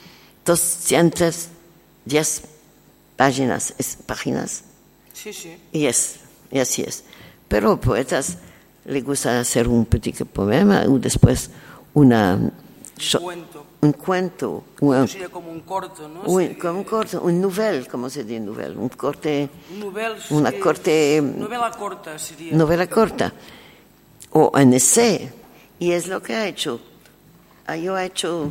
210 páginas. Sí. Y así es. Pero a poetas les gusta hacer un petit poema o después un cuento. Sería como un corto, ¿no? Como un corto, un novel, ¿cómo se dice novel? Un corte. Novela corta sería. Novela corta. O un essay. Y es lo que ha hecho. Yo he hecho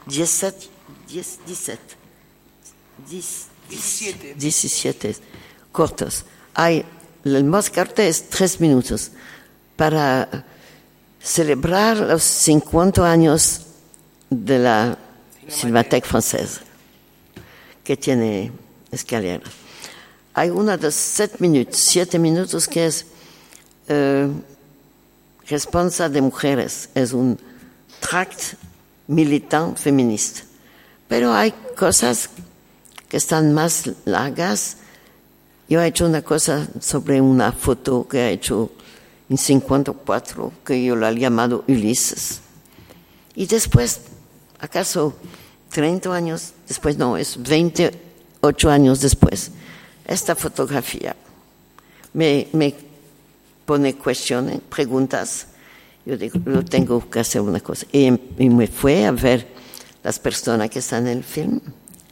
17 cortos. El más corto es 3 minutos. Para celebrar los 50 años de la Cinémathèque Française, que tiene escaleras. Hay una de 7 minutos que es Responsa de Mujeres, es un tract militant feminista. Pero hay cosas que están más largas. Yo he hecho una cosa sobre una foto que he hecho en 54, que yo la he llamado Ulises. Y después, acaso 30 años después, no, es 28 años después, esta fotografía me pone cuestiones, preguntas. Yo digo, yo tengo que hacer una cosa. Y me fui a ver las personas que están en el film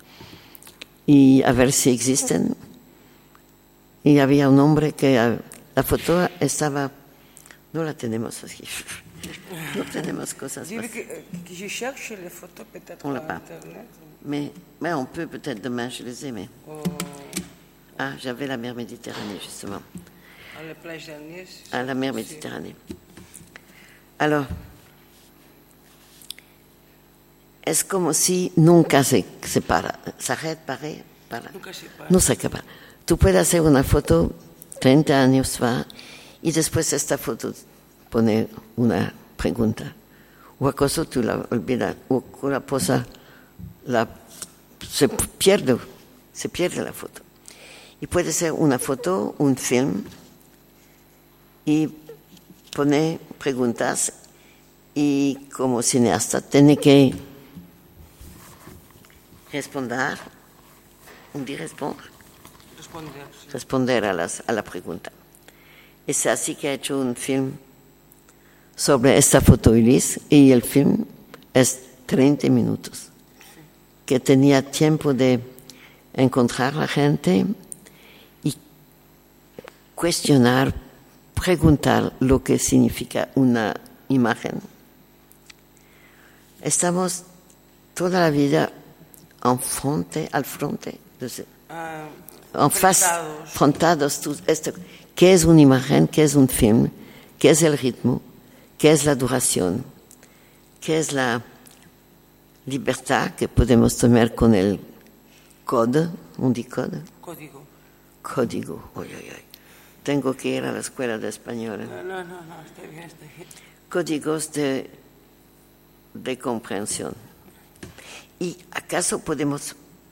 y a ver si existen. Y había un hombre que la foto estaba, no la tenemos así. No tenemos cosas Dis que je cherche les photos peut-être on l'a sur pas. Internet. Mais on peut peut-être demain, je les ai, mais... Ah, j'avais la mer Méditerranée, justement. À la plage d'Agnès. À la mer Méditerranée. Alors, es como si nunca se para. Para. Nunca se para. No se acaba. Tú puedes hacer una foto, 30 años va, y después esta foto pone una pregunta. O acaso tú la olvidas, o la posa, se pierde la foto. Y puede ser una foto, un film, y pone preguntas, y como cineasta tiene que responder a la pregunta. Es así que he hecho un film sobre esta foto Ulises, y el film es 30 minutos, que tenía tiempo de encontrar a la gente y cuestionar, preguntar lo que significa una imagen. Estamos toda la vida al frente, frontados. ¿Qué es una imagen? ¿Qué es un film? ¿Qué es el ritmo? ¿Qué es la duración? ¿Qué es la libertad que podemos tomar con el código? ¿On dit código? Código. Código. tengo que ir a la escuela de español. No, está bien, está bien. Códigos de comprensión. ¿Y acaso podemos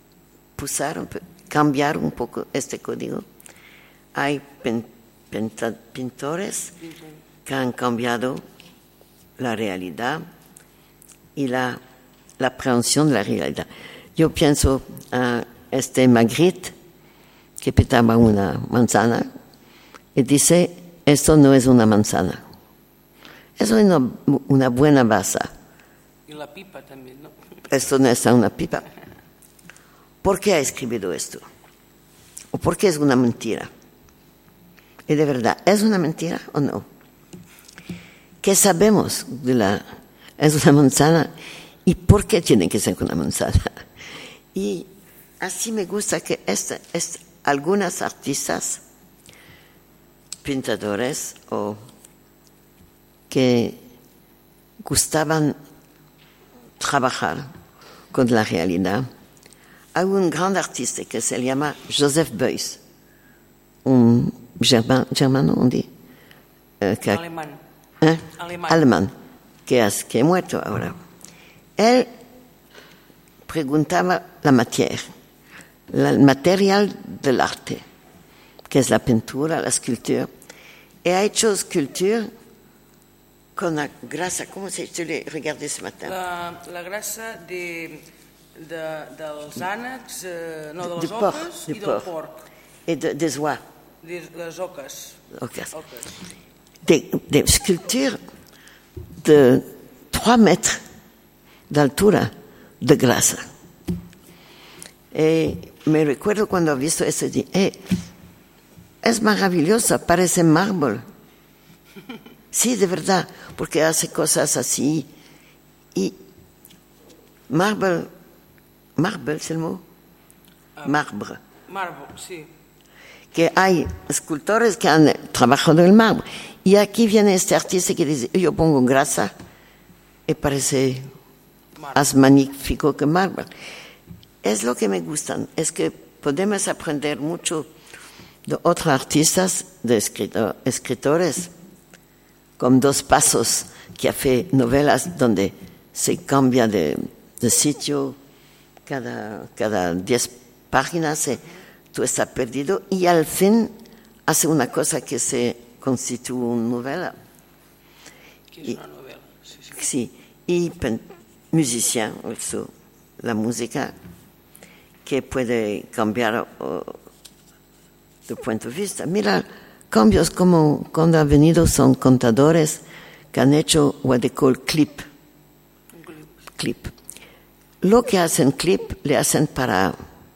cambiar un poco este código? Hay pintores que han cambiado la realidad y la aprehensión de la realidad. Yo pienso a Magritte, que pintaba una manzana y dice, esto no es una manzana. Eso es una buena base. Y la pipa también, ¿no? Esto no es una pipa. ¿Por qué ha escrito esto? ¿O por qué es una mentira? Y de verdad, ¿es una mentira o no? ¿Qué sabemos es una manzana? ¿Y por qué tiene que ser una manzana? Y así me gusta que algunas artistas, pintadores o que gustaban trabajar con la realidad. Hay un gran artista que se llama Joseph Beuys, un germano, on dit, Alemán. Alemán, que ha muerto ahora. Él preguntaba la materia, el material del arte, que es la pintura, la escultura, y ha hecho escultura con la grasa, ¿cómo se dice? Regardez ce matin. La grasa dels ànecs, no, de les du porc, oques du i del porc. porc. Et des oies. Les oques. Oques. Oques. Des sculptures de 3 metros de altura de grasa. Y me recuerdo cuando he visto eso, dije, es maravillosa, parece mármol. Sí, de verdad, porque hace cosas así. Y marble, ¿es el mot? Marbre. Marble, sí. Que hay escultores que han trabajado el marbre. Y aquí viene este artista que dice, yo pongo grasa y parece más magnífico que marbre. Es lo que me gustan, es que podemos aprender mucho de otros artistas, de escritores, con 2 pasos, que hace novelas donde se cambia de sitio cada 10 páginas, tú estás perdido, y al fin hace una cosa que se constituye una novela. Que es una novela, sí. Sí, y musicien, also, la música, que puede cambiar de punto de vista. Mira, cambios como cuando han venido son contadores que han hecho what they call clip. Lo que hacen clip le hacen para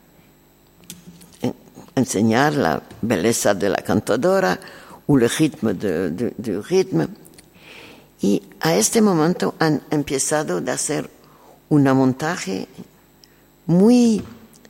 enseñar la belleza de la cantadora o el ritmo del ritmo. Y a este momento han empezado a hacer un montaje muy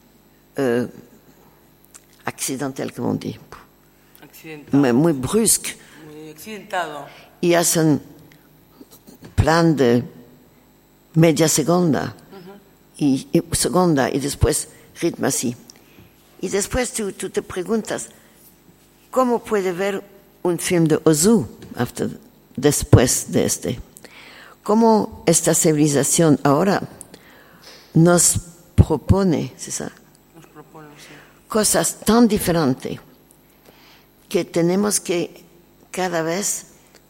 accidental, como on dit. Muy brusque. Muy accidentado. Y hacen plan de media segunda y después ritmo así. Y después tú te preguntas, ¿cómo puede ver un film de Ozu después de este? ¿Cómo esta civilización ahora nos propone, ¿sí? Cosas tan diferentes que tenemos que cada vez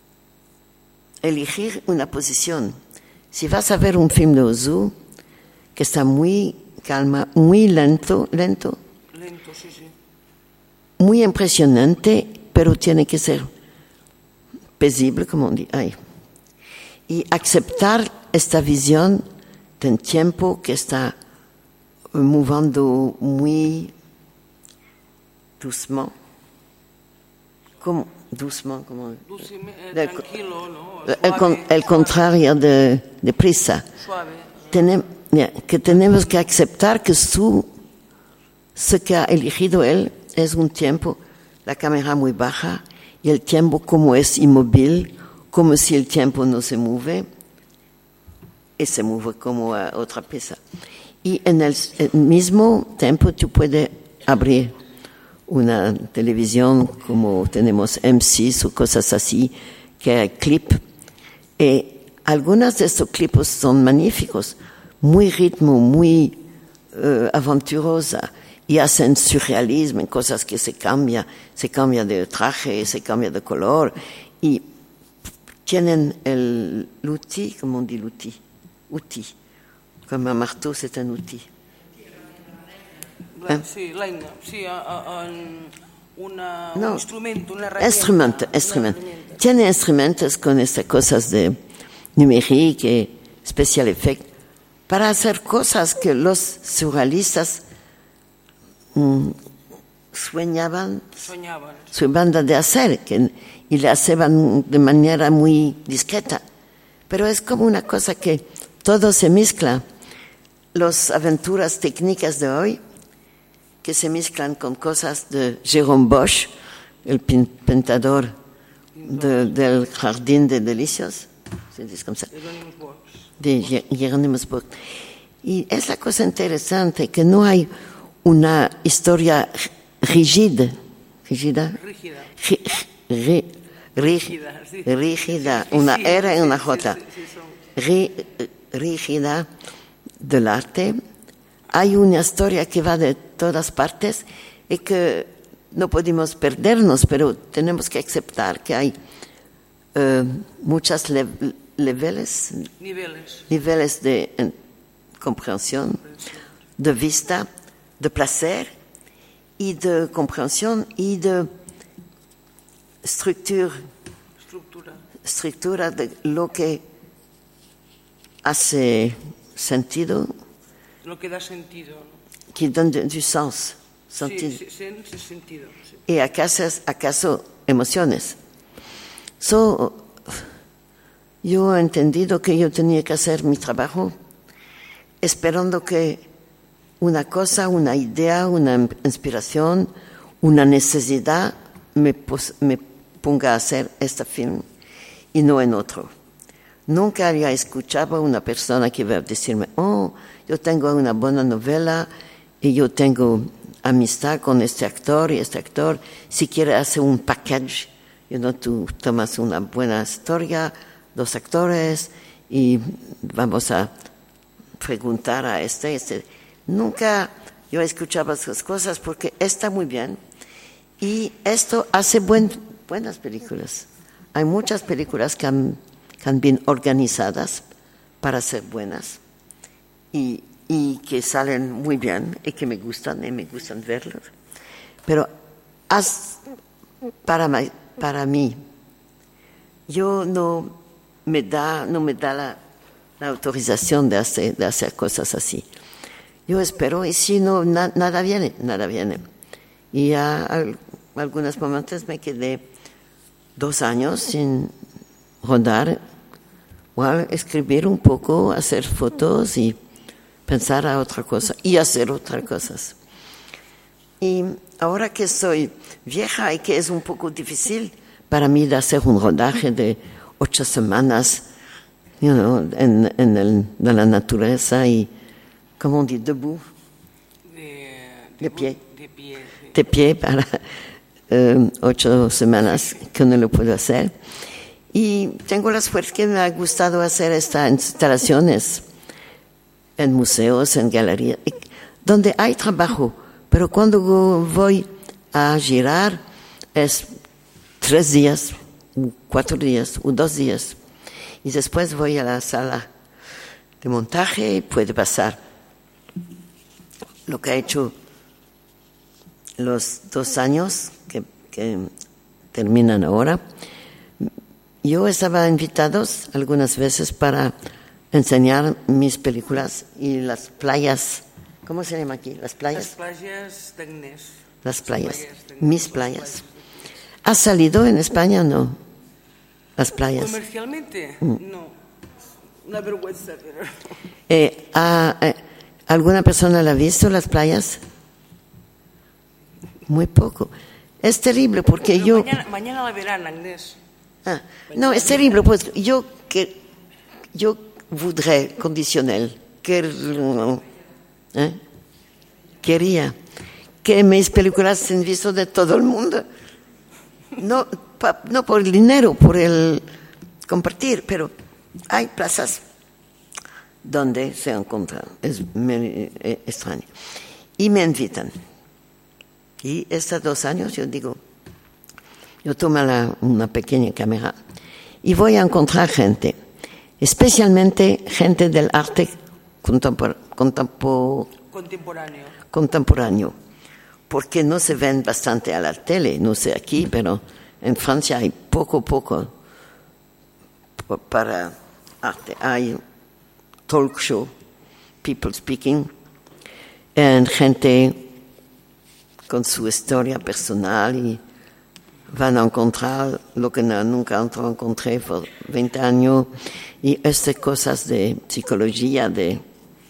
elegir una posición? Si vas a ver un film de Ozu, que está muy calma, muy lento, Sí. muy impresionante, pero tiene que ser paisible, como on dit. Y aceptar esta visión de un tiempo que está moviendo muy doucement. Como tranquilo, ¿no? El contrario de prisa. Suave. Que tenemos que aceptar que ce que ha elegido él es un tiempo, la cámara muy baja, y el tiempo como es inmóvil, como si el tiempo no se mueve, y se mueve como otra pieza. Y en el mismo tiempo tú puedes abrir una televisión como tenemos M6 o cosas así, que hay clip. Algunos de estos clips son magníficos, muy ritmo, muy aventurosa, y hacen surrealismo, cosas que se cambia de traje, se cambia de color, y tienen l'outil, ¿cómo se dice l'outil? Como un marteau, c'est un outil. Sí, l'eina, sí, un instrumento, una herramienta. Instrumento. Tiene instrumentos con estas cosas de numérique, special effect, para hacer cosas que los surrealistas soñaban de hacer, y le hacían de manera muy discreta. Pero es como una cosa que todo se mezcla. Las aventuras técnicas de hoy, que se mezclan con cosas de Jérôme Bosch, el pintador del Jardín de Delicias, se dice como de Hieronymus Bosch. Y es la cosa interesante que no hay una historia rígida, una R y una J, rígida del arte. Hay una historia que va de todas partes y que no podemos perdernos, pero tenemos que aceptar que hay muchos niveles de comprensión, de vista, de placer y de comprensión y de estructura de lo que hace sentido. Lo que da sentido, ¿no? Que da du sens. Sentido. Sí, sentido. Sí. Y acaso emociones. Yo he entendido que yo tenía que hacer mi trabajo esperando que una cosa, una idea, una inspiración, una necesidad me ponga a hacer este film y no en otro. Nunca había escuchado a una persona que iba a decirme, yo tengo una buena novela y yo tengo amistad con este actor y este actor, si quiere hacer un package, tú tomas una buena historia, 2 actores y vamos a preguntar a este. Nunca yo escuchaba esas cosas porque está muy bien y esto hace buenas películas. Hay muchas películas que han bien organizadas para ser buenas y que salen muy bien y que me gustan verlos. Pero para mí, yo no me da la autorización de hacer cosas así. Yo espero y si no, nada viene. Y a algunos momentos me quedé 2 años sin rodar, igual escribir un poco, hacer fotos y pensar a otra cosa y hacer otras cosas. Y ahora que soy vieja y que es un poco difícil para mí de hacer un rodaje de 8 semanas, en la naturaleza y, ¿cómo on dit, debout? De pie para 8 semanas que no lo puedo hacer. Y tengo la suerte que me ha gustado hacer estas instalaciones en museos, en galerías, donde hay trabajo, pero cuando voy a girar es 3 días, 4 días, o 2 días. Y después voy a la sala de montaje y puede pasar lo que he hecho los 2 años que terminan ahora. Yo estaba invitado algunas veces para enseñar mis películas y las playas. ¿Cómo se llama aquí? Las playas. Las playas de Agnès. Las playas. Mis playas. ¿Ha salido en España o no? Las playas. Comercialmente, no. Una vergüenza, pero... ¿Alguna persona la ha visto, las playas? Muy poco. Es terrible porque pero Mañana la verán, Agnès. No, es terrible, pues yo voudrais conditionnel, quería que mis películas se han visto de todo el mundo. No por el dinero, por el compartir, pero hay plazas donde se encuentran. Es extraño. Y me invitan. Y estos 2 años yo digo, yo tomo una pequeña cámara y voy a encontrar gente, especialmente gente del arte contemporáneo, porque no se ven bastante a la tele, no sé aquí, pero en Francia hay poco para arte. Hay talk show, people speaking, y gente con su historia personal y van a encontrar lo que nunca encontré por 20 años y estas cosas de psicología, de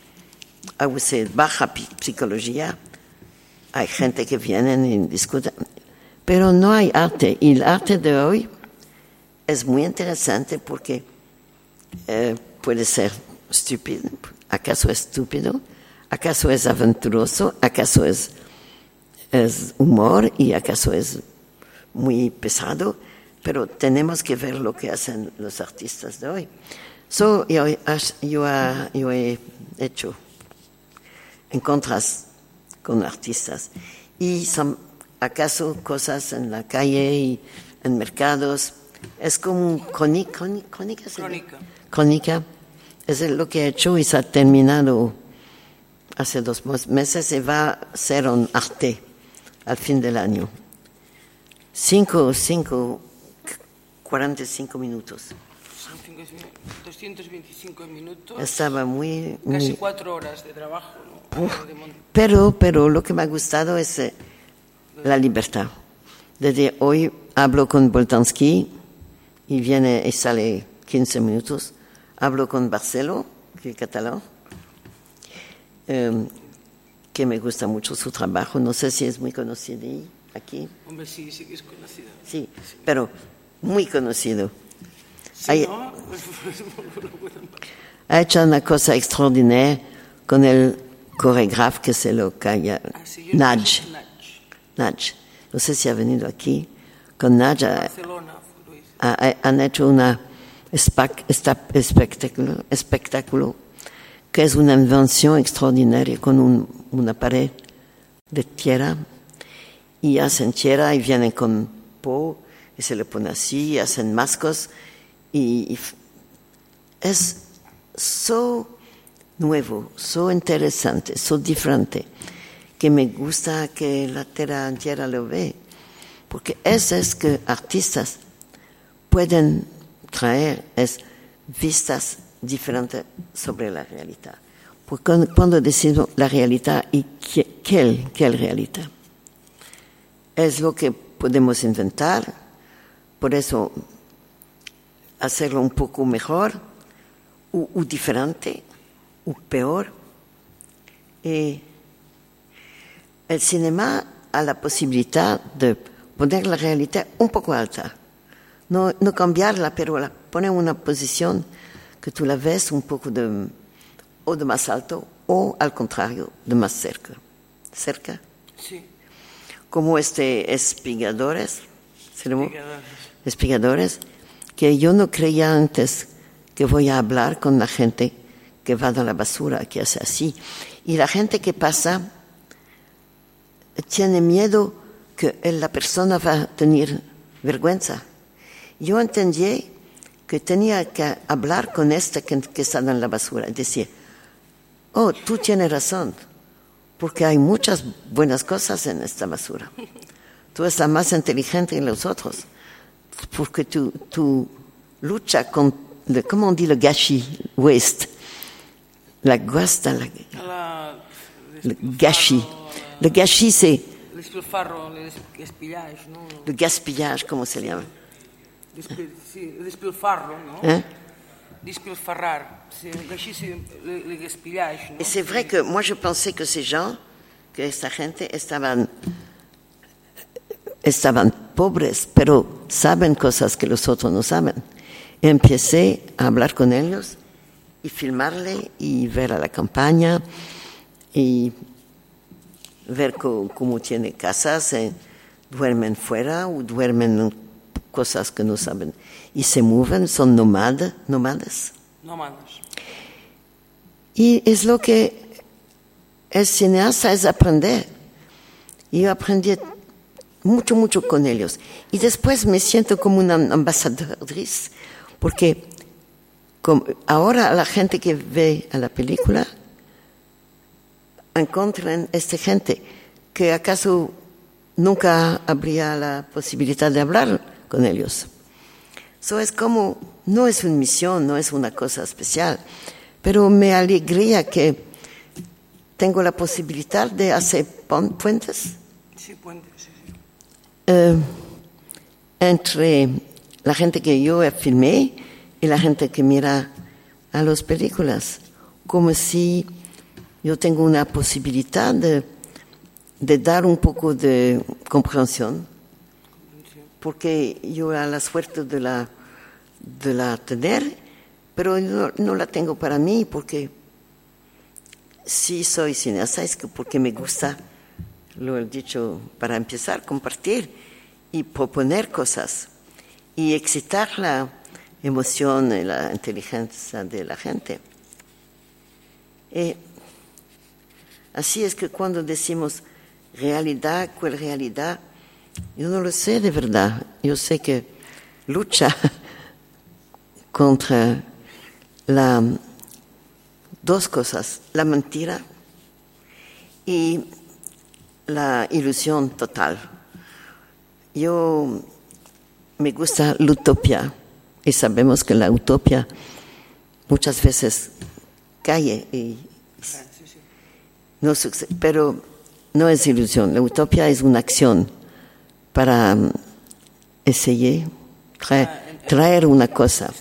baja psicología. Hay gente que viene y discute, pero no hay arte. Y el arte de hoy es muy interesante porque puede ser estúpido. ¿Acaso es estúpido? ¿Acaso es aventuroso? ¿Acaso es humor? ¿Y acaso es muy pesado? Pero tenemos que ver lo que hacen los artistas de hoy. Yo he hecho encuentros con artistas y son acaso cosas en la calle y en mercados. Es como crónica. Es lo que he hecho y se ha terminado hace 2 meses y va a ser un arte al fin del año. 45 minutos. 225 minutos. Estaba muy casi 4 horas de trabajo, ¿no? Pero lo que me ha gustado es la libertad. Desde hoy hablo con Boltanski y viene y sale 15 minutos. Hablo con Barceló, que es catalán, que me gusta mucho su trabajo. No sé si es muy conocido aquí. Hombre, sí que es conocido. Sí, pero muy conocido. Sí, ¿no? Ha hecho una cosa extraordinaria con el coreógrafo que se lo calla, Naj. No sé si ha venido aquí. Con Naj han hecho un espectáculo que es una invención extraordinaria con una pared de tierra y hacen tierra y vienen con po y se le pone así y hacen mascos y es nuevo, interesante, diferente, que me gusta que la tierra entera lo ve, porque eso es que artistas pueden traer vistas diferentes sobre la realidad. Porque cuando decimos la realidad y ¿qué realidad? Es lo que podemos inventar, por eso hacerlo un poco mejor, o diferente, o peor. Y el cinema ha la posibilidad de poner la realidad un poco alta. No cambiarla, pero poner en una posición que tú la ves un poco de más alto o al contrario, de más cerca. ¿Cerca? Sí. Como espigadores, que yo no creía antes que voy a hablar con la gente que va a la basura, que hace así. Y la gente que pasa tiene miedo que la persona va a tener vergüenza. Yo entendí que tenía que hablar con que está en la basura y decir, oh, tú tienes razón, porque hay muchas buenas cosas en esta basura. Tú eres la más inteligente que los otros, porque tú luchas con, ¿cómo on dit le gâchis? Waste. Le gâchis. Le gâchis, c'est... Le gaspillage, ¿cómo se llama? Sí, despilfarro, ¿no? Despilfarrar. Le gaspillage, ¿no? Et c'est vrai que moi je pensais que ces gens, que esta gente estaban pobres, pero saben cosas que los otros no saben. Y empecé a hablar con ellos y filmarle y ver a la campaña y ver cómo tiene casas, duermen fuera o duermen en cosas que no saben. Y se mueven, son nómadas. Nómadas. Y es lo que el cineasta es aprender. Y yo aprendí mucho con ellos. Y después me siento como una ambasadoriz, porque ahora la gente que ve a la película encuentran esta gente que acaso nunca habría la posibilidad de hablar con ellos. Eso es como, no es una misión, no es una cosa especial, pero me alegraría que tengo la posibilidad de hacer puentes. Sí, puentes, sí. Entre la gente que yo filmé y la gente que mira a las películas, como si yo tengo una posibilidad de dar un poco de comprensión, porque yo a la suerte de la tener, pero no la tengo para mí, porque sí soy cineasta, es que porque me gusta, lo he dicho, para empezar, compartir y proponer cosas y excitar la emoción y la inteligencia de la gente. Así es que cuando decimos realidad, ¿cuál realidad? Yo no lo sé de verdad. Yo sé que lucha contra dos cosas, la mentira y la ilusión total. Yo me gusta la utopía y sabemos que la utopía muchas veces cae y no sucede, pero no es ilusión. La utopía es una acción para traer una cosa.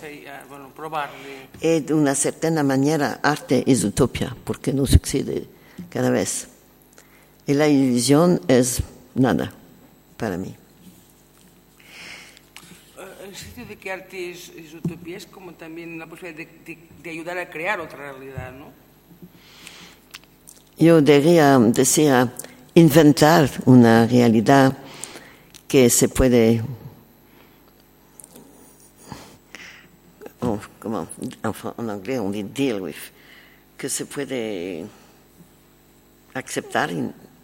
Y de una cierta manera, arte es utopía, porque no sucede cada vez. Y la ilusión es nada para mí. El sitio de que arte es utopía es como también la posibilidad de ayudar a crear otra realidad, ¿no? Yo decía inventar una realidad que se puede, como en inglés on dit deal with, que se puede aceptar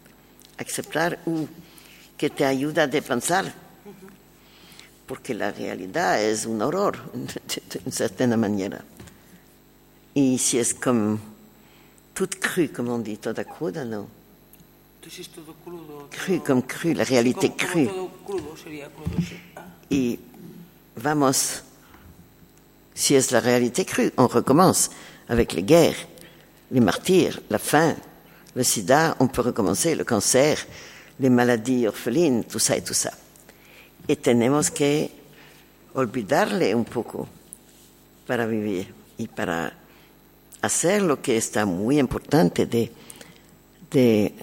o que te ayuda a pensar, porque la realidad es un horror de cierta manera. Y si es como tout cru, como on dit, toda cruda, no. Entonces todo crudo. Cru, como cru, la realidad como cru. Todo crudo sería crudo, sí. Y vamos, si es la réalité crue, on recommence avec les guerres, les martyrs, la faim, le sida, on peut recommencer, le cancer, les maladies orphelines, tout ça y tout ça. Y tenemos que olvidarle un poco para vivir y para hacer lo que está muy importante de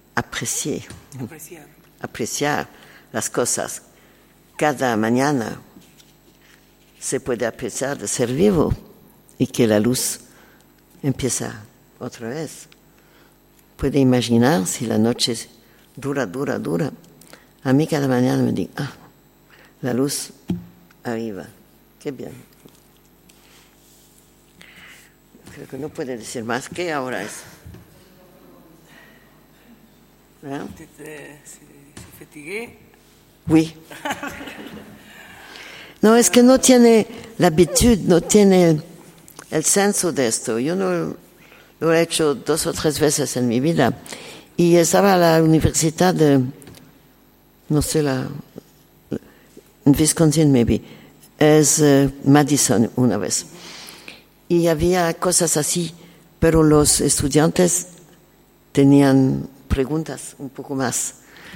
apreciar las cosas. Cada mañana se puede apreciar de ser vivo y que la luz empieza otra vez. Puede imaginar si la noche dura. A mí cada mañana me digo, la luz arriba, qué bien. Creo que no puede decir más. ¿Qué ahora es? ¿Ah? Se fatigué. Oui. No, es que no tiene la habitud, no tiene el senso de esto. Yo no lo he hecho 2 o 3 veces en mi vida. Y estaba a la universidad de, no sé, en Wisconsin, maybe, es Madison una vez. Y había cosas así, pero los estudiantes tenían preguntas un poco más.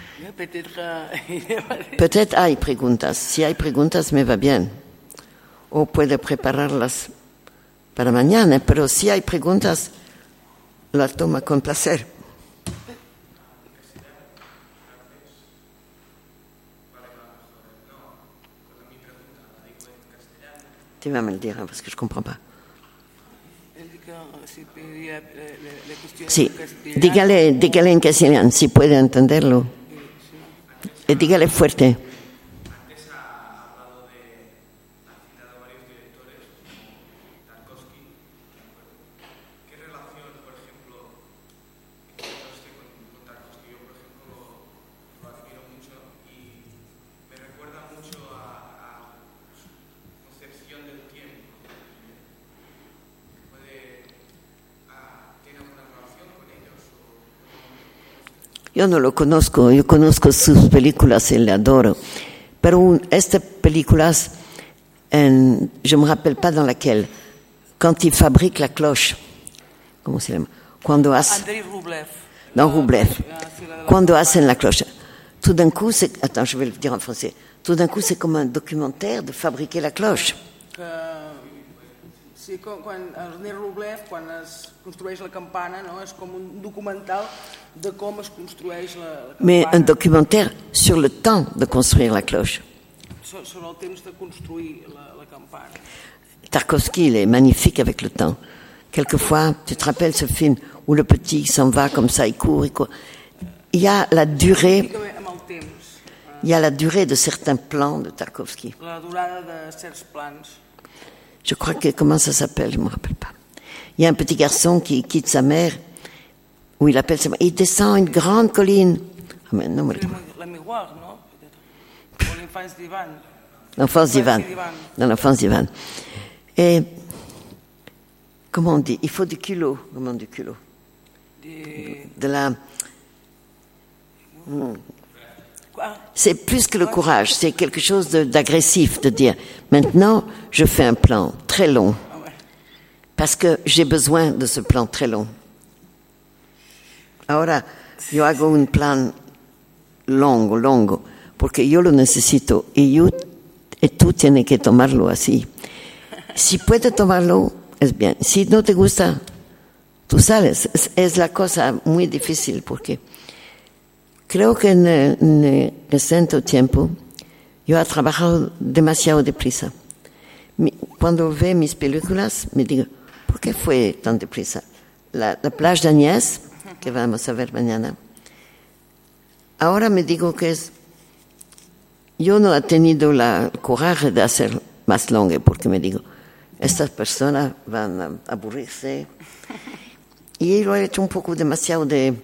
Peut-être hay preguntas. Si hay preguntas, me va bien. O puede prepararlas para mañana, pero si hay preguntas, las toma con placer. Tu vas me le dire, parce que je ne comprends pas. si pediría le cuestione Sí, en castellano. dígale en castellano, si puede entenderlo. Y dígale fuerte. Antes ha hablado ha citado a varios directores como Tarkovsky. ¿Qué relación, por ejemplo, encuentra usted con Tarkovsky? Yo, por ejemplo, lo admiro mucho y me recuerda mucho a su concepción del tiempo. ¿Tiene alguna relación con ellos? Yo no lo conozco, yo conozco sus películas y le adoro. Pero estas películas, je me rappelle pas dans laquelle, quand il fabrique la cloche, ¿cómo se llama? Cuando hace, Andrei Rublev. dans Rublev, cuando hacen la cloche, tout d'un coup, attends, je vais le dire en français, tout d'un coup, c'est comme un documentaire de fabriquer la cloche. Sí, quan Ernest Rublev, quan es construeix la campana, no? És com un documental de com es construeix la campana. Mais un documentaire sur le temps de construire la cloche. Sobre el temps de construir la campana. Tarkovsky, il est magnifique avec le temps. Quelquefois, tu te rappelles ce film où le petit s'en va comme ça, il court. Il y a la durée, Amb el temps, il y a la durée de certains plans de Tarkovsky. la durada de certs plans. Je crois que, comment ça s'appelle, je ne me rappelle pas. Il y a un petit garçon qui quitte sa mère, où il appelle sa mère, il descend une grande colline. Ah, mais non, mais La miroir, no? O l'infants d'Ivan. l'enfance d'Ivan. Dans l'enfance d'Ivan. Et, comment on dit? Il faut du culot. Comment du culot? De la... C'est plus que le courage, c'est quelque chose d'agressif, de dire, maintenant, je fais un plan très long, parce que j'ai besoin de ce plan très long. Ahora, yo hago un plan longo, porque yo lo necesito, y tú tienes que tomarlo así. Si puedes tomarlo, es bien. Si no te gusta, tú sales. Es la cosa muy difícil, porque... Creo que en el reciente tiempo yo he trabajado demasiado deprisa. Cuando veo mis películas me digo, ¿por qué fue tan deprisa? La playa de Agnès, que vamos a ver mañana, ahora me digo que yo no he tenido el coraje de hacer más longa, porque me digo, estas personas van a aburrirse. Y lo he hecho un poco demasiado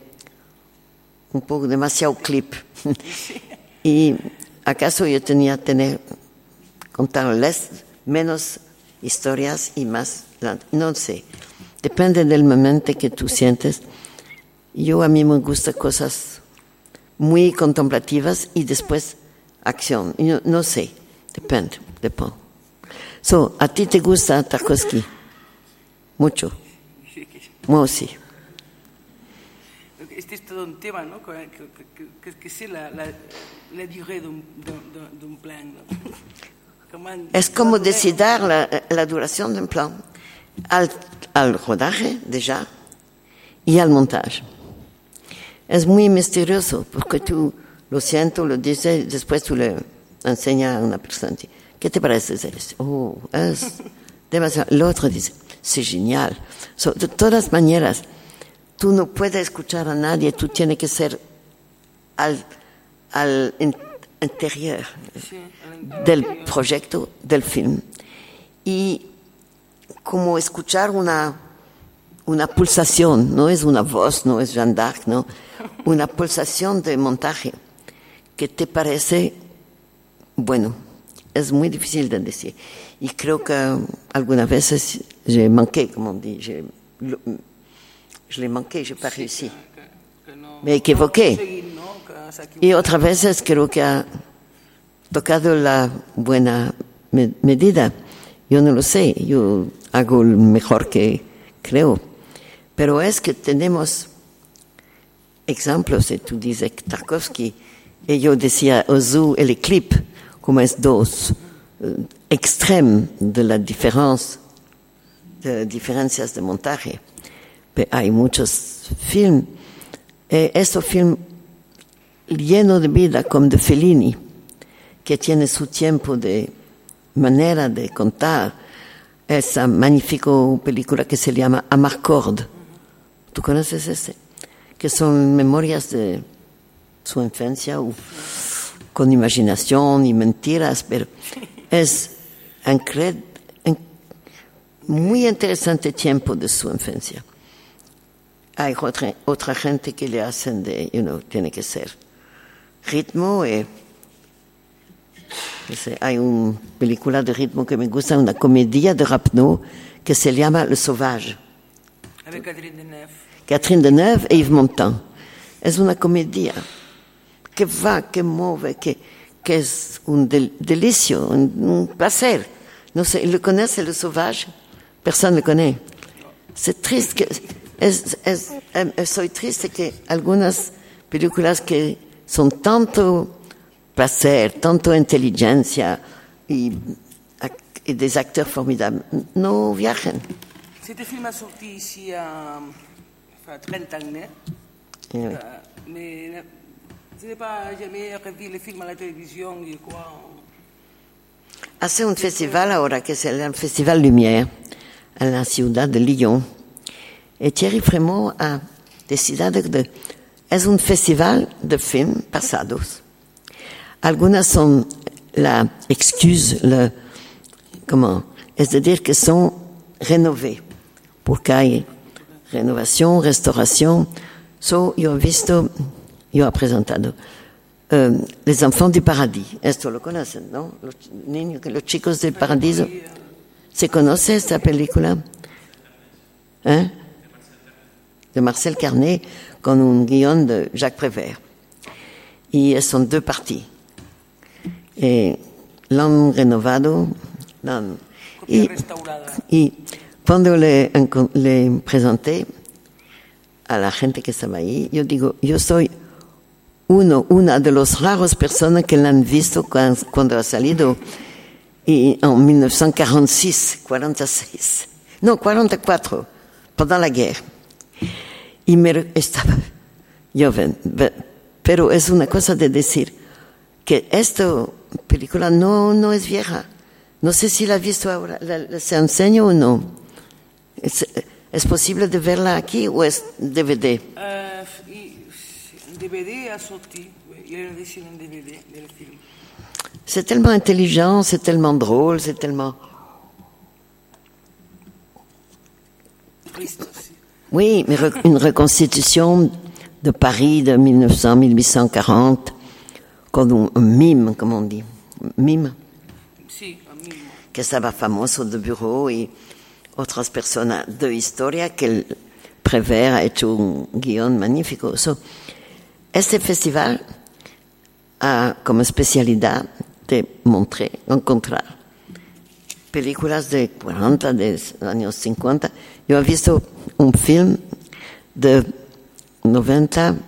clip. Y acaso yo tenía que contar menos historias y más, no sé, depende del momento que tú sientes. A mí me gustan cosas muy contemplativas y después acción. No sé, depende. So, ¿a ti te gusta Tarkovsky? Mucho. Moi aussi. Este es todo un tema, ¿no? Que c'est la durée d'un plan. Es como decidir la duración de un plan al rodaje, déjà, y al montaje. Es muy misterioso, porque tú lo siento, lo dices, después tú le enseñas a una persona. ¿Qué te parece eso? Oh, es demasiado. El otro dice, c'est génial. De todas maneras, tú no puedes escuchar a nadie, tú tienes que ser al interior del proyecto, del film. Y como escuchar una pulsación, no es una voz, no es Jeanne d'Arc, no, una pulsación de montaje que te parece, bueno, es muy difícil de decir. Y creo que algunas veces j'ai manqué, como on dit, je l'ai manqué, je n'ai pas réussi. Me equivoqué. Y otras veces creo que ha tocado la buena medida. Yo no lo sé, yo hago lo mejor que creo. Pero es que tenemos ejemplos, y tú dices Tarkovsky, y yo decía Ozu et les clips, como es dos extremos de la diferencias de montaje. Pero hay muchos films, estos films llenos de vida, como de Fellini, que tiene su tiempo de manera de contar. esa magnífica película que se llama Amarcord. ¿Tú conoces ese? Que son memorias de su infancia con imaginación y mentiras, pero es muy interesante tiempo de su infancia. Hay otra gente que le hacen tiene que ser ritmo. Hay una película de ritmo que me gusta, una comedia de Rapneau que se llama Le Sauvage. Avec Catherine Deneuve. Catherine Deneuve et Yves Montand. Es una comedia que va, que mueve, que es un delicio, un placer. No sé, ¿le conoce Le Sauvage? Personne ne le connaît. C'est triste soy triste que algunas películas que son tanto placer, tanto inteligencia y des acteurs formidables no viajen. Cet film a sorti ici fa 30 anys, mais je n'ai pas jamais revu le film à la télévision y quoi. Hace un festival ahora que es el Festival Lumière en la ciudad de Lyon. Y Thierry Frémaux ha decidido que es un festival de films pasados. Algunas son la excuse, es decir, que son renovés, porque hay renovación, restauración. Yo he presentado Les Enfants du Paradis. Esto lo conocen, ¿no? Los chicos del Paradiso. ¿Se conoce esta película? De Marcel Carné, con un guion de Jacques Prévert. Y son 2 parties. La han renovado. Y cuando le presenté a la gente que estaba ahí, yo digo, yo soy una de las raras personas que la han visto cuando ha salido en 1946, 46. No, 44, pendant la guerra. Y estaba joven, pero es una cosa de decir que esta película no es vieja. No sé si la has visto ahora, ¿se enseño o no? ¿Es posible de verla aquí o es DVD? DVD a sorti, il est dessiné en DVD, le film. C'est tellement intelligent, c'est tellement drôle, c'est tellement... Triste aussi. Oui, mais une reconstitution de Paris de 1900-1840, con un mime, comme on dit. Mime. Sí, un mime. Que estaba famoso de bureau y otras personas de historia que el Prévert ha hecho un guión magnífico. Este festival ha como especialidad de encontrar películas de 40, de años 50. Yo he visto un film de 90-20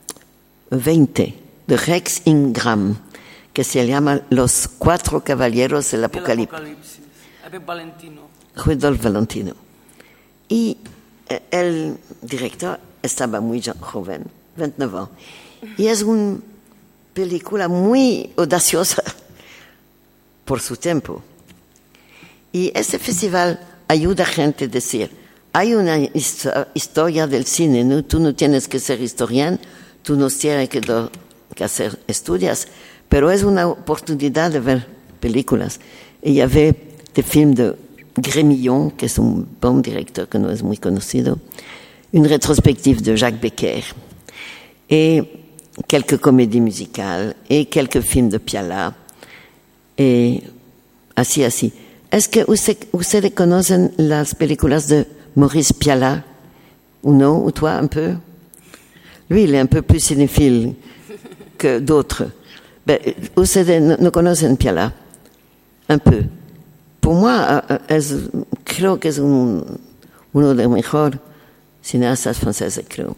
de Rex Ingram que se llama Los 4 Caballeros del Apocalipsis. Avec Valentino. Rudolf Valentino. Y el director estaba muy joven, 29 años. Y es una película muy audaciosa por su tiempo. Y ese festival ayuda a gente a decir, hay una historia del cine, ¿no? Tú no tienes que ser historian, tú no tienes que hacer estudios, pero es una oportunidad de ver películas. Y ya ve de film de Grémillon, que es un buen director que no es muy conocido, une rétrospective de Jacques Becker, et quelques comédies musicales, et quelques films de Piala, et así. ¿Es que ustedes conocen las películas de Maurice Piala? Ou non? Ou toi, un peu? Lui, il est un peu plus cinéphile que d'autres. Ustedes no conocen Piala? Un peu. Pour moi, creo que es uno de los mejores cinéastas franceses, creo.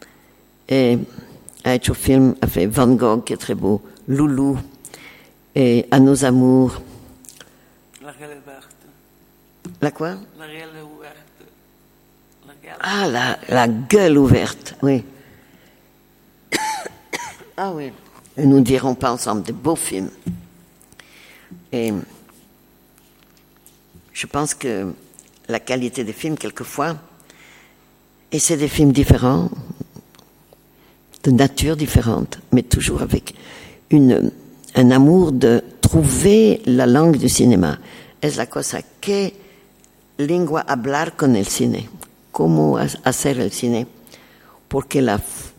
Ha hecho film, a fait Van Gogh, qui est très beau, Loulou, et À nos amours. La gueule verte. La quoi? La gueule ouverte. La gueule ouverte, oui. Ah oui. Et nous ne dirons pas ensemble de beaux films. Et je pense que la qualité des films, quelquefois, et c'est des films différents, de nature différente, mais toujours avec un amour de trouver la langue du cinéma. Es la cosa, ¿qué lengua hablar con el cine? ¿Cómo hacer el cine? Porque la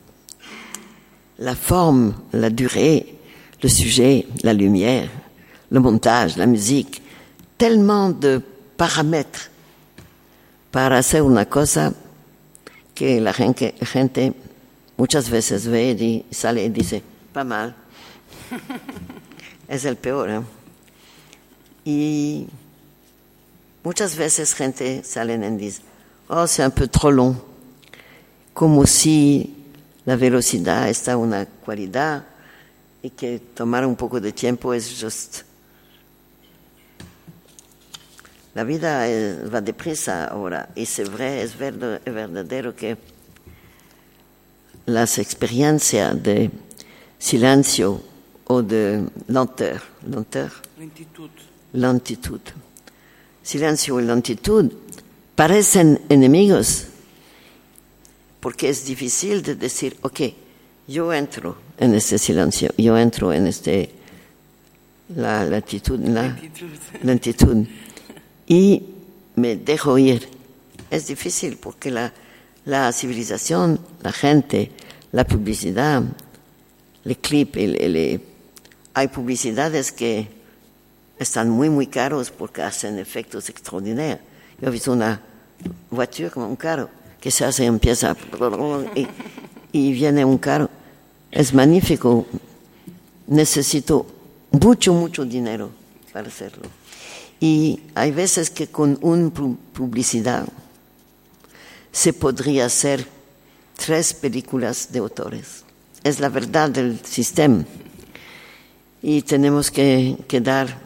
forme, la durée, le sujet, la lumière, le montage, la musique, tellement de parámetros para hacer una cosa que la gente muchas veces ve y sale y dice, pas mal. Es el peor, ¿eh? Y muchas veces gente sale y dice, oh, c'est un peu trop long. Como si la velocidad está una cualidad y que tomar un poco de tiempo es just. La vida va deprisa ahora y es verdadero que las experiencias de silencio o de lentitud, silencio y lentitud parecen enemigos porque es difícil de decir, ok, yo entro en este silencio, yo entro en la lentitud y me dejo ir. Es difícil porque la civilización, la gente, la publicidad, el clip, hay publicidades que están muy, muy caros porque hacen efectos extraordinarios. Yo he visto una voiture como un carro que se hace, empieza y viene un carro. Es magnífico. Necesito mucho dinero para hacerlo. Y hay veces que con una publicidad se podría hacer 3 películas de autores. Es la verdad del sistema. Y tenemos que dar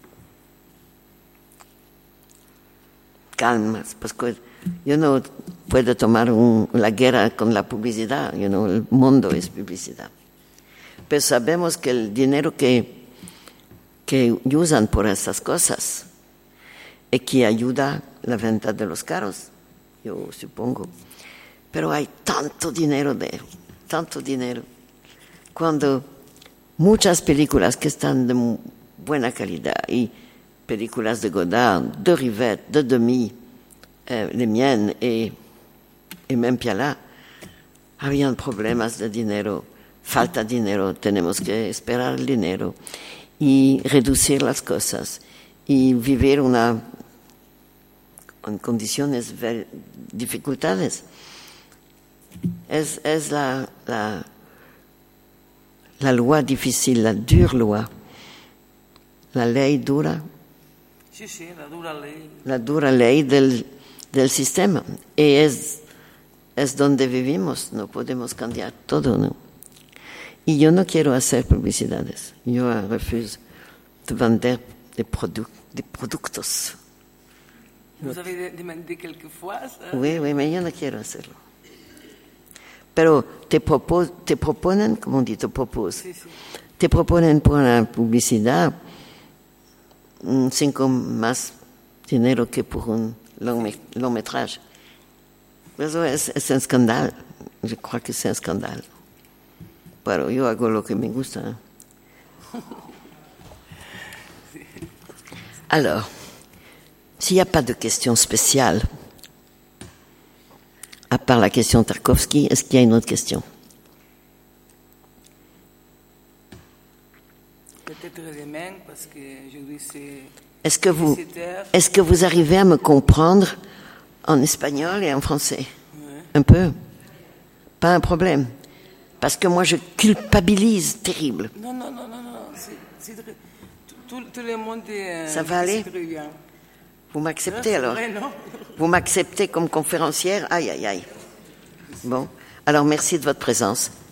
calmas, porque yo no puedo tomar la guerra con la publicidad, el mundo es publicidad. Pero sabemos que el dinero que usan por esas cosas y que ayuda la venta de los carros, yo supongo. Pero hay tanto dinero, cuando muchas películas que están de buena calidad, y películas de Godard, de Rivette, de Demy, les miennes y même Piala, habían problemas de dinero, falta de dinero, tenemos que esperar el dinero y reducir las cosas y vivir en condiciones dificultades. Es la loi difícil, la dura loi, la ley dura. Sí, la dura ley. La dura ley del sistema. Y es donde vivimos, no podemos cambiar todo, ¿no? Y yo no quiero hacer publicidades. Yo refuso de vender des productos. Vous avez demandé quelquefois ça? Oui, mais yo no quiero hacerlo. Pero te proponen, como dit, Sí. te proponen por una publicidad 5 más dinero que por un long métrage. Eso es un escándalo. Yo creo que es un escándalo. Pero yo hago lo que me gusta. Alors, s'il n'y a pas de question spéciale, à part la question Tarkovsky, est-ce qu'il y a une autre question? Peut-être demain, parce que aujourd'hui c'est... Est-ce que vous arrivez à me comprendre en espagnol et en français? Ouais. Un peu? Pas un problème. Parce que moi, je culpabilise terrible. Non. Tout le monde est... Ça va aller? Très bien. Vous m'acceptez alors? Vrai, non? Vous m'acceptez comme conférencière? Aïe. Bon. Alors, merci de votre présence.